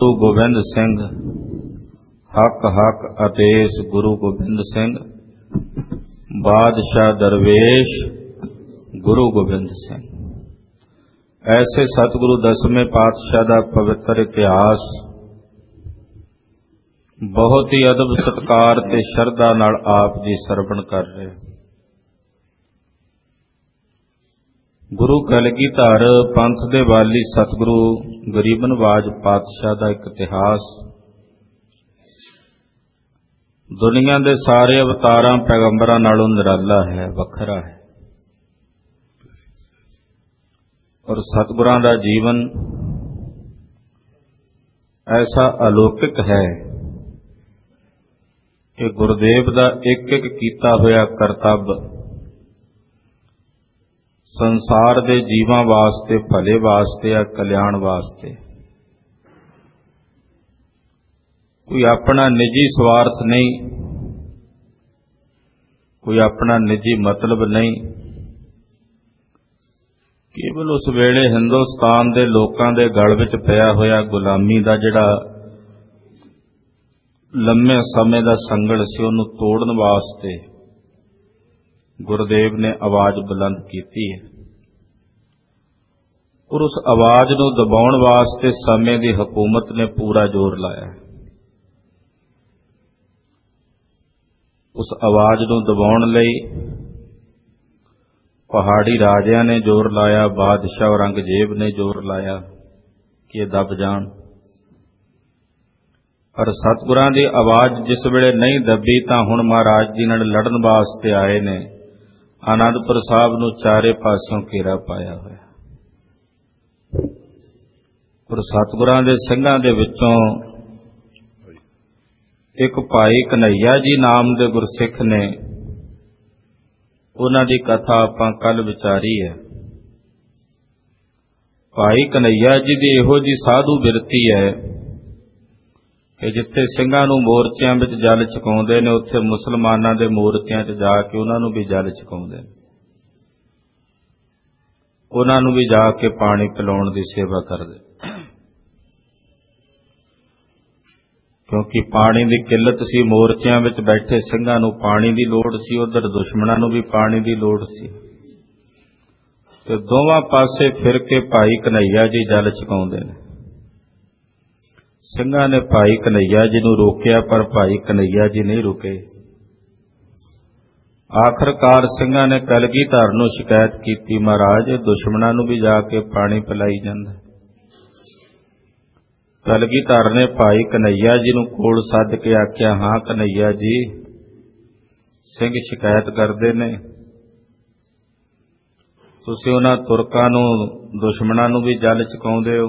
गुरु गोबिंद सिंह, हक हक आदेश गुरु गोबिंद सिंह, बादशाह दरवेश गुरु गोबिंद सिंह। ऐसे सतगुरु दसवें पातशाह का पवित्र इतिहास बहुत ही अदब सत्कार ते शरधा नाल आप जी सरवण कर रहे। गुरु कलगीधर पंथ दे वाली सतगुरु गरीब नवाज पातशाह का एक इतिहास दुनिया के सारे अवतारां पैगंबरां नालों निराला है, वखरा है। और सतगुरां दा जीवन ऐसा अलौकिक है कि गुरुदेव दा एक एक कीता होया करतब संसार दे जीवां वास्ते, भले वास्ते या कल्याण वास्ते। कोई अपना निजी स्वार्थ नहीं, कोई अपना निजी मतलब नहीं। केवल उस वेले हिंदुस्तान दे लोकां दे गल विच पिया होया गुलामी दा जिहड़ा लंबे समय दा संगल सी, उहनूं तोड़न वास्ते गुरुदेव ने आवाज बुलंद की है। और उस आवाज नूं दबाउण वास्ते समय दी हुकूमत ने पूरा जोर लाया। उस आवाज नूं दबाउण लई पहाड़ी राजियां ने जोर लाया, बादशाह औरंगजेब ने जोर लाया कि दब जाण। पर सतगुरां दी आवाज जिस वेले नहीं दबी तां हुण महाराज जी नाल लड़न वास्ते आए ने। आनंदपुर साहब नूं चारे पासों घेरा पाया होया। और सतगुरां दे ਸਿੰਘਾਂ दे विचों एक भाई कन्हैया जी नाम दे गुरसिख ने, उन्हां दी कथा आपां कल विचारी है। भाई कन्हैया जी दी इहो जी साधु बिरती है कि जिथे ਸਿੰਘਾਂ ਨੂੰ ਮੋਰਚਿਆਂ ਵਿੱਚ ਜਲ ਛਕਾਉਂਦੇ ਨੇ, ਉੱਥੇ ਮੁਸਲਮਾਨਾਂ ਦੇ ਮੋਰਚਿਆਂ 'ਚ ਜਾ ਕੇ ਉਹਨਾਂ ਨੂੰ ਵੀ ਜਲ ਛਕਾਉਂਦੇ ਨੇ, ਉਹਨਾਂ ਨੂੰ ਵੀ ਜਾ ਕੇ ਪਾਣੀ ਪਿਲਾਉਣ ਦੀ ਸੇਵਾ ਕਰਦੇ। क्योंकि पानी की किल्लत सी, मोर्चियां विच बैठे ਸਿੰਘਾਂ ਨੂੰ पानी की लोड़ सी, उधर दुश्मनां नूं भी पानी की लोड़ सी। ते दोवां पासे फिर के भाई कन्हैया जी जल छकाउंदे ने। ਸਿੰਘਾਂ ने भाई कन्हैया जी नूं रोकिया, पर भाई कन्हैया जी नहीं रुके। आखिरकार ਸਿੰਘਾਂ ने कलगीधर नूं शिकायत की, महाराज दुश्मनां नूं भी जाके पानी पिलाई जांदा। कलगीधर ने भाई कन्हैया जी नूं कोल सद के आख्या, हाँ कन्हैया जी, सिंह शिकायत करते ने, तुसीं उन्हां तुरकां नूं दुश्मनां नूं भी जल छकाउंदे हो।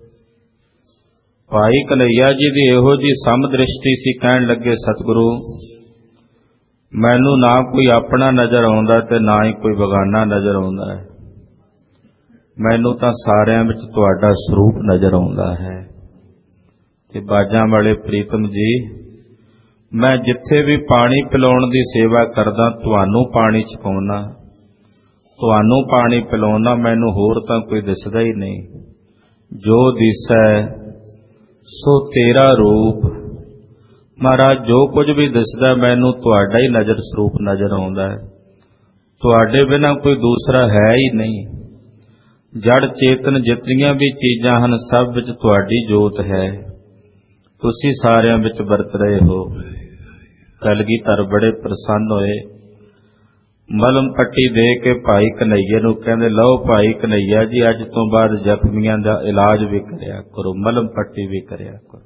भाई कन्हैया जी दी इहो जी सम दृष्टि सी, कहण लगे, सतगुरु मैनूं ना कोई अपना नज़र आउंदा ते ना ही कोई बगाना नज़र आउंदा है। मैनूं तां सारिआं विच तुहाडा सरूप नज़र आउंदा है। ते बाजां वाले प्रीतम जी, मैं जिथे भी पानी पिलाउण दी सेवा करदा, तुहानूं पानी छकाउणा, तुहानूं पानी पिलाउणा, मैनूं होर तां कोई दिसदा ही नहीं। जो दिसै सो तेरा रूप। महाराज जो कुछ भी दिसदा मैनूं तुहाडा ही नज़र सरूप नज़र आउंदा है। तुहाडे बिना कोई दूसरा है ही नहीं। जड़ चेतन जितनियां भी चीज़ां हन, सब विच तुहाडी जोत है। तुसी सारियां विच वरत रहे हो। कलगीधर बड़े प्रसन्न होए। मलम पट्टी दे के भाई कन्हैया नूं कहंदे, लो भाई कन्हैया जी, अज तो बाद जख्मियां दा इलाज भी करिया करो, मलम पट्टी भी करिया करो।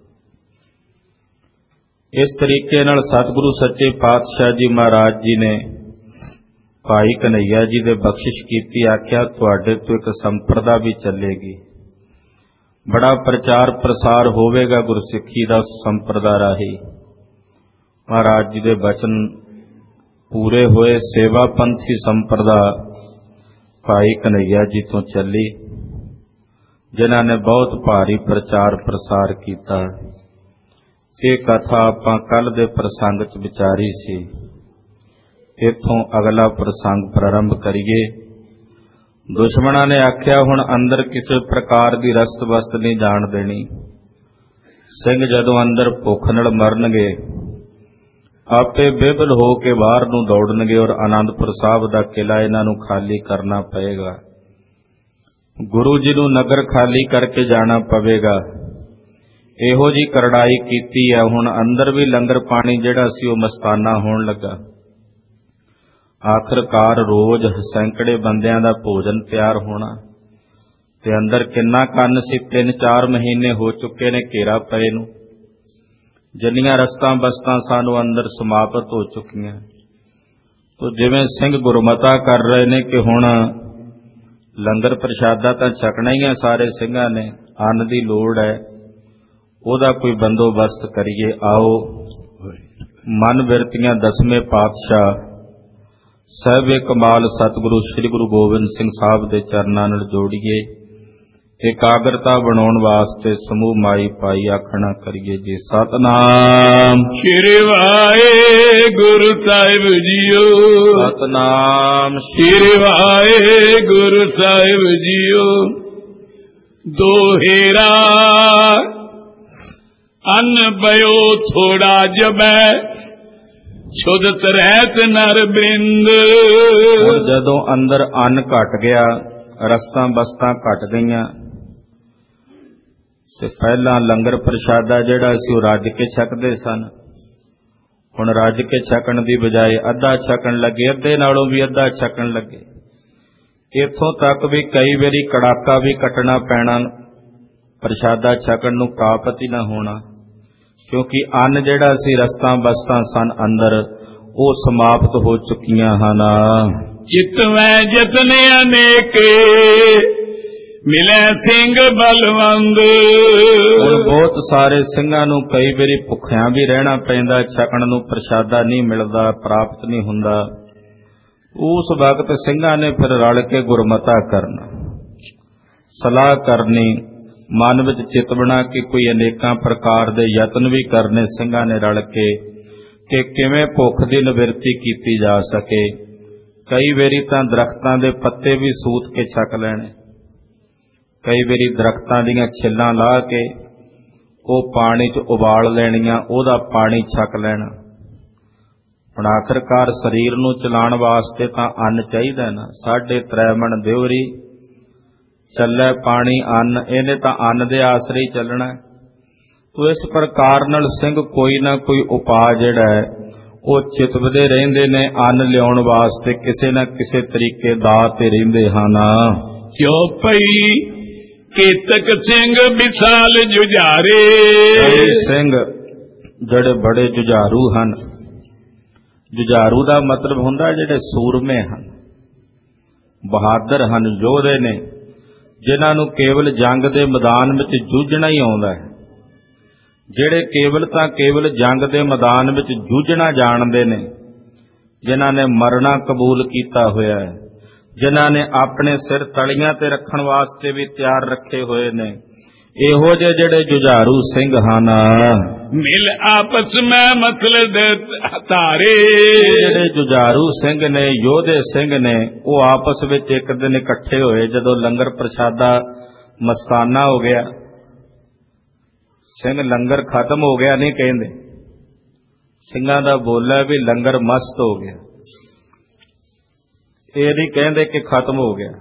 इस तरीके नाल सतगुरु सच्चे पातशाह जी महाराज जी ने भाई कन्हैया जी दे बख्शिश कीती। आख्या, तुहाडे तो एक संप्रदा भी चलेगी, बड़ा प्रचार प्रसार होवेगा गुरसिੱਖੀ ਦਾ संप्रदा राही। महाराज जी दे बचन पूरे होए। सेवा पंथी संप्रदा भाई कन्हैया जी तो चली, जिन्हां ने बहुत भारी प्रचार प्रसार किया। ये कथा आपां कल दे प्रसंग च विचारी सी। इत्थों अगला प्रसंग प्रारंभ करिए। दुश्मनां ने आख्या, हुण अंदर किसी प्रकार की रस्त बस्त नहीं जाण देनी। ਸਿੰਘ ਜਦੋਂ ਅੰਦਰ ਭੁੱਖ ਨਾਲ ਮਰਨਗੇ ਆਪੇ ਬੇਬਲ ਹੋ ਕੇ ਬਾਹਰ ਨੂੰ ਦੌੜਨਗੇ ਔਰ ਆਨੰਦਪੁਰ ਸਾਹਿਬ ਦਾ ਕਿਲਾ ਇਹਨਾਂ ਨੂੰ ਖਾਲੀ ਕਰਨਾ ਪਏਗਾ। ਗੁਰੂ ਜੀ ਨੂੰ ਨਗਰ ਖਾਲੀ ਕਰਕੇ ਜਾਣਾ ਪਵੇਗਾ। ਇਹੋ ਜੀ ਕਰੜਾਈ ਕੀਤੀ ਹੈ। ਹੁਣ ਅੰਦਰ ਵੀ ਲੰਗਰ ਪਾਣੀ ਜਿਹੜਾ ਸੀ ਉਹ ਮਸਤਾਨਾ ਹੋਣ ਲੱਗਾ। ਆਖਰਕਾਰ ਰੋਜ਼ ਸੈਂਕੜੇ ਬੰਦਿਆਂ ਦਾ ਭੋਜਨ ਤਿਆਰ ਹੋਣਾ ਤੇ ਅੰਦਰ ਕਿੰਨਾ ਕੰਨ ਸੀ। 3-4 ਮਹੀਨੇ ਹੋ ਚੁੱਕੇ ਨੇ ਘੇਰਾ ਪਏ ਨੂੰ। ਜਿੰਨੀਆਂ ਰਸਤਾਂ ਬਸਤਾਂ ਸਾਨੂੰ ਅੰਦਰ ਸਮਾਪਤ ਹੋ ਚੁੱਕੀਆਂ। ਤੋ ਜਿਵੇਂ ਸਿੰਘ ਗੁਰਮਤਾ ਕਰ ਰਹੇ ਨੇ ਕਿ ਹੁਣ ਲੰਗਰ ਪ੍ਰਸ਼ਾਦਾ ਤਾਂ ਛਕਣਾ ਹੀ ਹੈ ਸਾਰੇ ਸਿੰਘਾਂ ਨੇ, ਅੰਨ ਦੀ ਲੋੜ ਹੈ, ਉਹਦਾ ਕੋਈ ਬੰਦੋਬਸਤ ਕਰੀਏ। ਆਓ ਮਨ ਬਿਰਤੀਆਂ 10ਵੇਂ ਪਾਤਸ਼ਾਹ ਸਾਹਿਬ ਕਮਾਲ ਸਤਿਗੁਰੂ ਸ੍ਰੀ ਗੁਰੂ ਗੋਬਿੰਦ ਸਿੰਘ ਸਾਹਿਬ ਦੇ ਚਰਨਾਂ ਨਾਲ ਜੋੜੀਏ। ਇਕਾਗਰਤਾ ਬਣਾਉਣ ਵਾਸਤੇ ਸਮੂਹ ਮਾਈ ਪਾਈ ਆਖਣਾ ਕਰੀਏ ਜੀ। ਸਤਨਾਮ ਸ੍ਰੀ ਵਾਹਿਗੁਰੂ ਸਾਹਿਬ ਜੀਓ। ਸਤਨਾਮ ਸ੍ਰੀ ਵਾਹਿਗੁਰੂ ਸਾਹਿਬ ਜੀਓ। ਦੋਹੇਰਾ ਅੰਨ ਬਇਓ ਥੋੜਾ ਜਬੈ ਛੁਦਤ ਰਹਿਤ ਨਰ ਬ੍ਰਿੰਦ। ਜਦੋਂ ਅੰਦਰ ਅੰਨ ਘਟ ਗਿਆ, ਰਸਤਾਂ ਬਸਤਾਂ ਘਟ ਗਈਆਂ ਤੇ ਪਹਿਲਾਂ ਲੰਗਰ ਪ੍ਰਸ਼ਾਦਾ ਜਿਹੜਾ ਸੀ ਉਹ ਰੱਜ ਕੇ ਛਕਦੇ ਸਨ। ਹੁਣ ਰੱਜ ਕੇ ਛਕਣ ਦੀ ਬਜਾਏ ਅੱਧਾ ਛਕਣ ਲੱਗੇ, ਅੱਧੇ ਨਾਲੋਂ ਵੀ ਅੱਧਾ ਛਕਣ ਲੱਗੇ। ਇੱਥੋਂ ਤੱਕ ਵੀ ਕਈ ਵਾਰੀ ਕੜਾਕਾ ਵੀ ਕੱਟਣਾ ਪੈਣਾ ਪ੍ਰਸ਼ਾਦਾ ਛਕਣ ਨੂੰ, ਕਾਪਤ ਹੀ ਨਾ ਹੋਣਾ, ਕਿਉਂਕਿ ਅੰਨ ਜਿਹੜਾ ਸੀ ਰਸਤਾਂ ਬਸਤਾਂ ਸਨ ਅੰਦਰ ਉਹ ਸਮਾਪਤ ਹੋ ਚੁੱਕੀਆਂ ਹਨ। ਜਿਤਵੈ ਜਤਨ ਅਨੇਕ ਮਿਲੇ ਸਿੰਘ ਬਲਵੰਦ। ਹੁਣ ਬਹੁਤ ਸਾਰੇ ਸਿੰਘਾਂ ਨੂੰ ਕਈ ਵਾਰੀ ਭੁੱਖਿਆਂ ਵੀ ਰਹਿਣਾ ਪੈਂਦਾ, ਛਕਣ ਨੂੰ ਪ੍ਰਸ਼ਾਦਾ ਨਹੀਂ ਮਿਲਦਾ, ਪ੍ਰਾਪਤ ਨਹੀਂ ਹੁੰਦਾ। ਉਸ ਵਕਤ ਸਿੰਘਾਂ ਨੇ ਫਿਰ ਰਲ ਕੇ ਗੁਰਮਤਾ ਕਰਨਾ, ਸਲਾਹ ਕਰਨੀ, ਮਨ ਵਿੱਚ ਚਿਤ ਬਣਾ ਕੇ ਕੋਈ ਅਨੇਕਾਂ ਪ੍ਰਕਾਰ ਦੇ ਯਤਨ ਵੀ ਕਰਨੇ ਸਿੰਘਾਂ ਨੇ ਰਲ ਕੇ ਕਿ ਕਿਵੇਂ ਭੁੱਖ ਦੀ ਨਿਵਰਤੀ ਕੀਤੀ ਜਾ ਸਕੇ। ਕਈ ਵਾਰੀ ਤਾਂ ਦਰਖਤਾਂ ਦੇ ਪੱਤੇ ਵੀ ਸੂਤ ਕੇ ਛਕ ਲੈਣੇ, ਕਈ ਵਾਰੀ ਦਰਖਤਾਂ ਦੀਆਂ ਛਿੱਲਾਂ ਲਾਹ ਕੇ ਉਹ ਪਾਣੀ 'ਚ ਉਬਾਲ ਲੈਣੀਆਂ, ਉਹਦਾ ਪਾਣੀ ਛਕ ਲੈਣਾ। ਹੁਣ ਆਖਰਕਾਰ ਸਰੀਰ ਨੂੰ ਚਲਾਉਣ ਵਾਸਤੇ ਤਾਂ ਅੰਨ ਚਾਹੀਦਾ ਨਾ। 3.5 ਮਣ ਦਿਉਰੀ ਚੱਲੇ ਪਾਣੀ ਅੰਨ, ਇਹਨੇ ਤਾਂ ਅੰਨ ਦੇ ਆਸਰੇ ਹੀ ਚੱਲਣਾ। ਤੋ ਇਸ ਪ੍ਰਕਾਰ ਨਾਲ ਸਿੰਘ ਕੋਈ ਨਾ ਕੋਈ ਉਪਾਅ ਜਿਹੜਾ ਹੈ ਉਹ ਚਿਤਵਦੇ ਰਹਿੰਦੇ ਨੇ ਅੰਨ ਲਿਆਉਣ ਵਾਸਤੇ, ਕਿਸੇ ਨਾ ਕਿਸੇ ਤਰੀਕੇ ਦਾ ਤੇ ਰਹਿੰਦੇ ਹਨ। ਕਿਉ ਪਈ ਕੇਤਕ ਸਿੰਘ ਵਿਸਾਲ ਜੁਝਾਰੇ। ਸਿੰਘ ਜਿਹੜੇ ਬੜੇ ਜੁਝਾਰੂ ਹਨ। ਜੁਝਾਰੂ ਦਾ ਮਤਲਬ ਹੁੰਦਾ ਜਿਹੜੇ ਸੂਰਮੇ ਹਨ, ਬਹਾਦਰ ਹਨ, ਯੋਧੇ ਨੇ, ਜਿਨ੍ਹਾਂ ਨੂੰ ਕੇਵਲ ਜੰਗ ਦੇ ਮੈਦਾਨ ਵਿੱਚ ਜੂਝਣਾ ਹੀ ਆਉਂਦਾ ਹੈ। ਜਿਹੜੇ ਕੇਵਲ ਤਾਂ ਕੇਵਲ ਜੰਗ ਦੇ ਮੈਦਾਨ ਵਿੱਚ ਜੂਝਣਾ ਜਾਣਦੇ ਨੇ, ਜਿਨ੍ਹਾਂ ਨੇ ਮਰਨਾ ਕਬੂਲ ਕੀਤਾ ਹੋਇਆ ਹੈ, ਜਿਨ੍ਹਾਂ ਨੇ ਆਪਣੇ ਸਿਰ ਤਲੀਆਂ ਤੇ ਰੱਖਣ ਵਾਸਤੇ ਵੀ ਤਿਆਰ ਰੱਖੇ ਹੋਏ ਨੇ, ਇਹੋ ਜਿਹੇ ਜਿਹੜੇ ਜੁਝਾਰੂ ਸਿੰਘ ਹਨ। ਮਿਲ ਆਪਸ ਮੈਂ ਮਸਲਦ ਧਾਰੇ। ਜਿਹੜੇ ਜੁਝਾਰੂ ਸਿੰਘ ਨੇ, ਯੋਧੇ ਸਿੰਘ ਨੇ, ਉਹ ਆਪਸ ਵਿੱਚ ਇੱਕ ਦਿਨ ਇਕੱਠੇ ਹੋਏ ਜਦੋਂ ਲੰਗਰ ਪ੍ਰਸ਼ਾਦਾ ਮਸਤਾਨਾ ਹੋ ਗਿਆ। ਸਿੰਘ ਲੰਗਰ ਖਤਮ ਹੋ ਗਿਆ ਨਹੀਂ ਕਹਿੰਦੇ, ਸਿੰਘਾਂ ਦਾ ਬੋਲਾ ਵੀ ਲੰਗਰ ਮਸਤ ਹੋ ਗਿਆ। ਇਹ ਨਹੀਂ ਕਹਿੰਦੇ ਕਿ ਖਤਮ ਹੋ ਗਿਆ,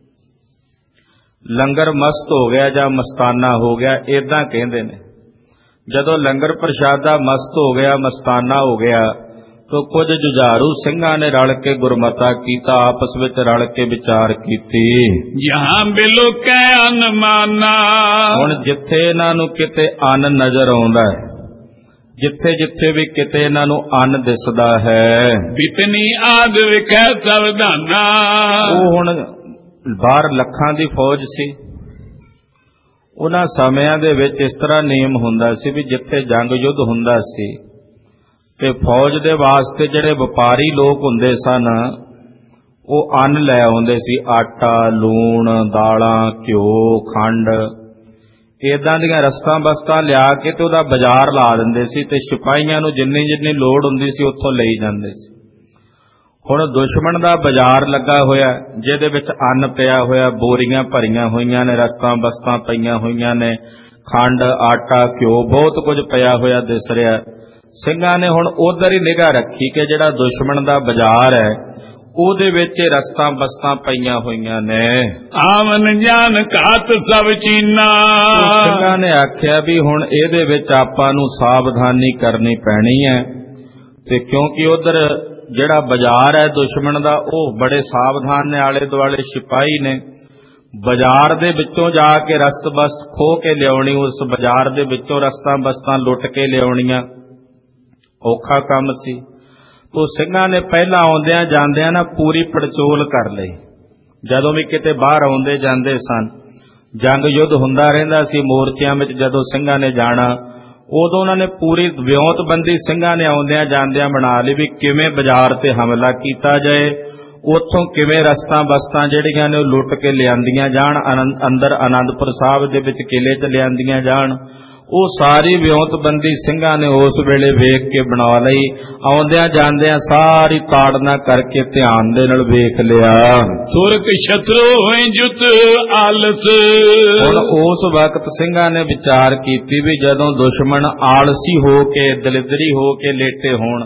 ਲੰਗਰ ਮਸਤ ਹੋ ਗਿਆ ਜਾਂ ਮਸਤਾਨਾ ਹੋ ਗਿਆ, ਏਦਾਂ ਕਹਿੰਦੇ ਨੇ। ਜਦੋਂ ਲੰਗਰ ਪ੍ਰਸ਼ਾਦਾ ਮਸਤ ਹੋ ਗਿਆ, ਮਸਤਾਨਾ ਹੋ ਗਿਆ, ਤਾਂ ਕੁਝ ਜੁਝਾਰੂ ਸਿੰਘਾਂ ਨੇ ਰਲ ਕੇ ਗੁਰਮਤਾ ਕੀਤਾ, ਆਪਸ ਵਿੱਚ ਰਲ ਕੇ ਵਿਚਾਰ ਕੀਤੀ। ਜਹਾਂ ਬਿਲੁਕੈ ਅੰਨ ਮਾਨਾ। ਹੁਣ ਜਿੱਥੇ ਇਹਨਾਂ ਨੂੰ ਕਿਤੇ ਅੰਨ ਨਜ਼ਰ ਆਉਂਦਾ ਹੈ, ਜਿੱਥੇ ਜਿੱਥੇ ਵੀ ਕਿਤੇ ਇਹਨਾਂ ਨੂੰ ਅੰਨ ਦਿਸਦਾ ਹੈ, ਬਿਤਨੀ ਆਦ ਵਿਖੈ ਸਵਧਾਨਾ। ਉਹ ਹੁਣ ਬਾਹਰ ਲੱਖਾਂ ਦੀ ਫੌਜ ਸੀ। ਉਹਨਾਂ ਸਮਿਆਂ ਦੇ ਵਿੱਚ ਇਸ ਤਰ੍ਹਾਂ ਨਿਯਮ ਹੁੰਦਾ ਸੀ ਵੀ ਜਿੱਥੇ ਜੰਗ ਯੁੱਧ ਹੁੰਦਾ ਸੀ ਤੇ ਫੌਜ ਦੇ ਵਾਸਤੇ ਜਿਹੜੇ ਵਪਾਰੀ ਲੋਕ ਹੁੰਦੇ ਸਨ ਉਹ ਅੰਨ ਲੈ ਆਉਂਦੇ ਸੀ, ਆਟਾ, ਲੂਣ, ਦਾਲਾਂ, ਘਿਓ, ਖੰਡ, ਏਦਾਂ ਦੀਆਂ ਰਸਤਾਂ ਬਸਤਾਂ ਲਿਆ ਕੇ ਤੇ ਉਹਦਾ ਬਾਜ਼ਾਰ ਲਾ ਦਿੰਦੇ ਸੀ ਤੇ ਸਿਪਾਹੀਆਂ ਨੂੰ ਜਿੰਨੀ ਜਿੰਨੀ ਲੋੜ ਹੁੰਦੀ ਸੀ ਉੱਥੋਂ ਲਈ ਜਾਂਦੇ ਸੀ। ਹੁਣ ਦੁਸ਼ਮਣ ਦਾ ਬਾਜ਼ਾਰ ਲੱਗਾ ਹੋਇਆ ਜਿਹਦੇ ਵਿੱਚ ਅੰਨ ਪਿਆ ਹੋਇਆ, ਬੋਰੀਆਂ ਭਰੀਆਂ ਹੋਈਆਂ ਨੇ, ਰਸਤਾਂ ਬਸਤਾਂ ਪਈਆਂ ਹੋਈਆਂ ਨੇ, ਖੰਡ, ਆਟਾ, ਘਿਓ ਬਹੁਤ ਕੁਝ ਪਿਆ ਹੋਇਆ ਦਿਸ ਰਿਹਾ। ਸਿੰਘਾਂ ਨੇ ਹੁਣ ਉਧਰ ਹੀ ਨਿਗਾਹ ਰੱਖੀ ਕਿ ਜਿਹੜਾ ਦੁਸ਼ਮਣ ਦਾ ਬਾਜ਼ਾਰ ਹੈ ਉਹਦੇ ਵਿੱਚ ਰਸਤਾਂ ਬਸਤਾਂ ਪਈਆਂ ਹੋਈਆਂ ਨੇ। ਆਵਨ ਜਾਨ ਘਾਤ ਸਭ ਚੀਨਾ। ਸਿੰਘਾਂ ਨੇ ਆਖਿਆ ਵੀ ਹੁਣ ਇਹਦੇ ਵਿੱਚ ਆਪਾਂ ਨੂੰ ਸਾਵਧਾਨੀ ਕਰਨੀ ਪੈਣੀ ਹੈ, ਤੇ ਕਿਉਂਕਿ ਉਧਰ ਜਿਹੜਾ ਬਾਜ਼ਾਰ ਹੈ ਦੁਸ਼ਮਣ ਦਾ ਉਹ ਬੜੇ ਸਾਵਧਾਨ ਨੇ, ਆਲੇ ਦੁਆਲੇ ਸਿਪਾਹੀ ਨੇ। ਬਾਜ਼ਾਰ ਦੇ ਵਿੱਚੋਂ ਜਾ ਕੇ ਰਸਤ ਬਸਤ ਖੋਹ ਕੇ ਲਿਆਉਣੀ, ਉਸ ਬਾਜ਼ਾਰ ਦੇ ਵਿੱਚੋਂ ਰਸਤਾਂ ਬਸਤਾਂ ਲੁੱਟ ਕੇ ਲਿਆਉਣੀਆਂ ਔਖਾ ਕੰਮ ਸੀ। ਤੋ ਸਿੰਘਾਂ ਨੇ ਪਹਿਲਾਂ ਆਉਂਦਿਆਂ ਜਾਂਦਿਆਂ ਨਾ ਪੂਰੀ ਪੜਚੋਲ ਕਰ ਲਈ। ਜਦੋਂ ਵੀ ਕਿਤੇ ਬਾਹਰ ਆਉਂਦੇ ਜਾਂਦੇ ਸਨ, ਜੰਗ ਯੁੱਧ ਹੁੰਦਾ ਰਹਿੰਦਾ ਸੀ ਮੋਰਚਿਆਂ ਵਿੱਚ, ਜਦੋਂ ਸਿੰਘਾਂ ਨੇ ਜਾਣਾ ਉਦੋਂ ਉਹਨਾਂ ਨੇ ਪੂਰੀ ਵਿਉਂਤਬੰਦੀ ਸਿੰਘਾਂ ਨੇ ਆਉਂਦਿਆਂ ਜਾਂਦਿਆਂ ਬਣਾ ਲਈ ਵੀ ਕਿਵੇਂ ਬਾਜ਼ਾਰ ਤੇ ਹਮਲਾ ਕੀਤਾ ਜਾਏ, ਉੱਥੋਂ ਕਿਵੇਂ ਰਸਤਾਂ ਬਸਤਾਂ ਜਿਹੜੀਆਂ ਨੇ ਉਹ ਲੁੱਟ ਕੇ ਲਿਆਂਦੀਆਂ ਜਾਣ, ਅੰਦਰ ਆਨੰਦਪੁਰ ਸਾਹਿਬ ਦੇ ਵਿੱਚ ਕਿਲੇ 'ਚ ਲਿਆਂਦੀਆਂ ਜਾਣ। ਉਹ ਸਾਰੀ ਵਿਉਂਤਬੰਦੀ ਸਿੰਘਾਂ ਨੇ ਉਸ ਵੇਲੇ ਵੇਖ ਕੇ ਬਣਾ ਲਈ। ਆਉਂਦਿਆਂ ਜਾਂਦਿਆਂ ਸਾਰੀ ਤਾੜਨਾ ਕਰਕੇ ਧਿਆਨ ਦੇ ਨਾਲ ਵੇਖ ਲਿਆ। ਤੁਰਕ ਸ਼ਤਰੂ ਹੋਏ ਜੁਤ ਆਲਸ। ਹੁਣ ਉਸ ਵਕਤ ਸਿੰਘਾਂ ਨੇ ਵਿਚਾਰ ਕੀਤੀ ਵੀ ਜਦੋਂ ਦੁਸ਼ਮਣ ਆਲਸੀ ਹੋ ਕੇ, ਦਲਿਦਰੀ ਹੋ ਕੇ ਲੇਟੇ ਹੋਣ,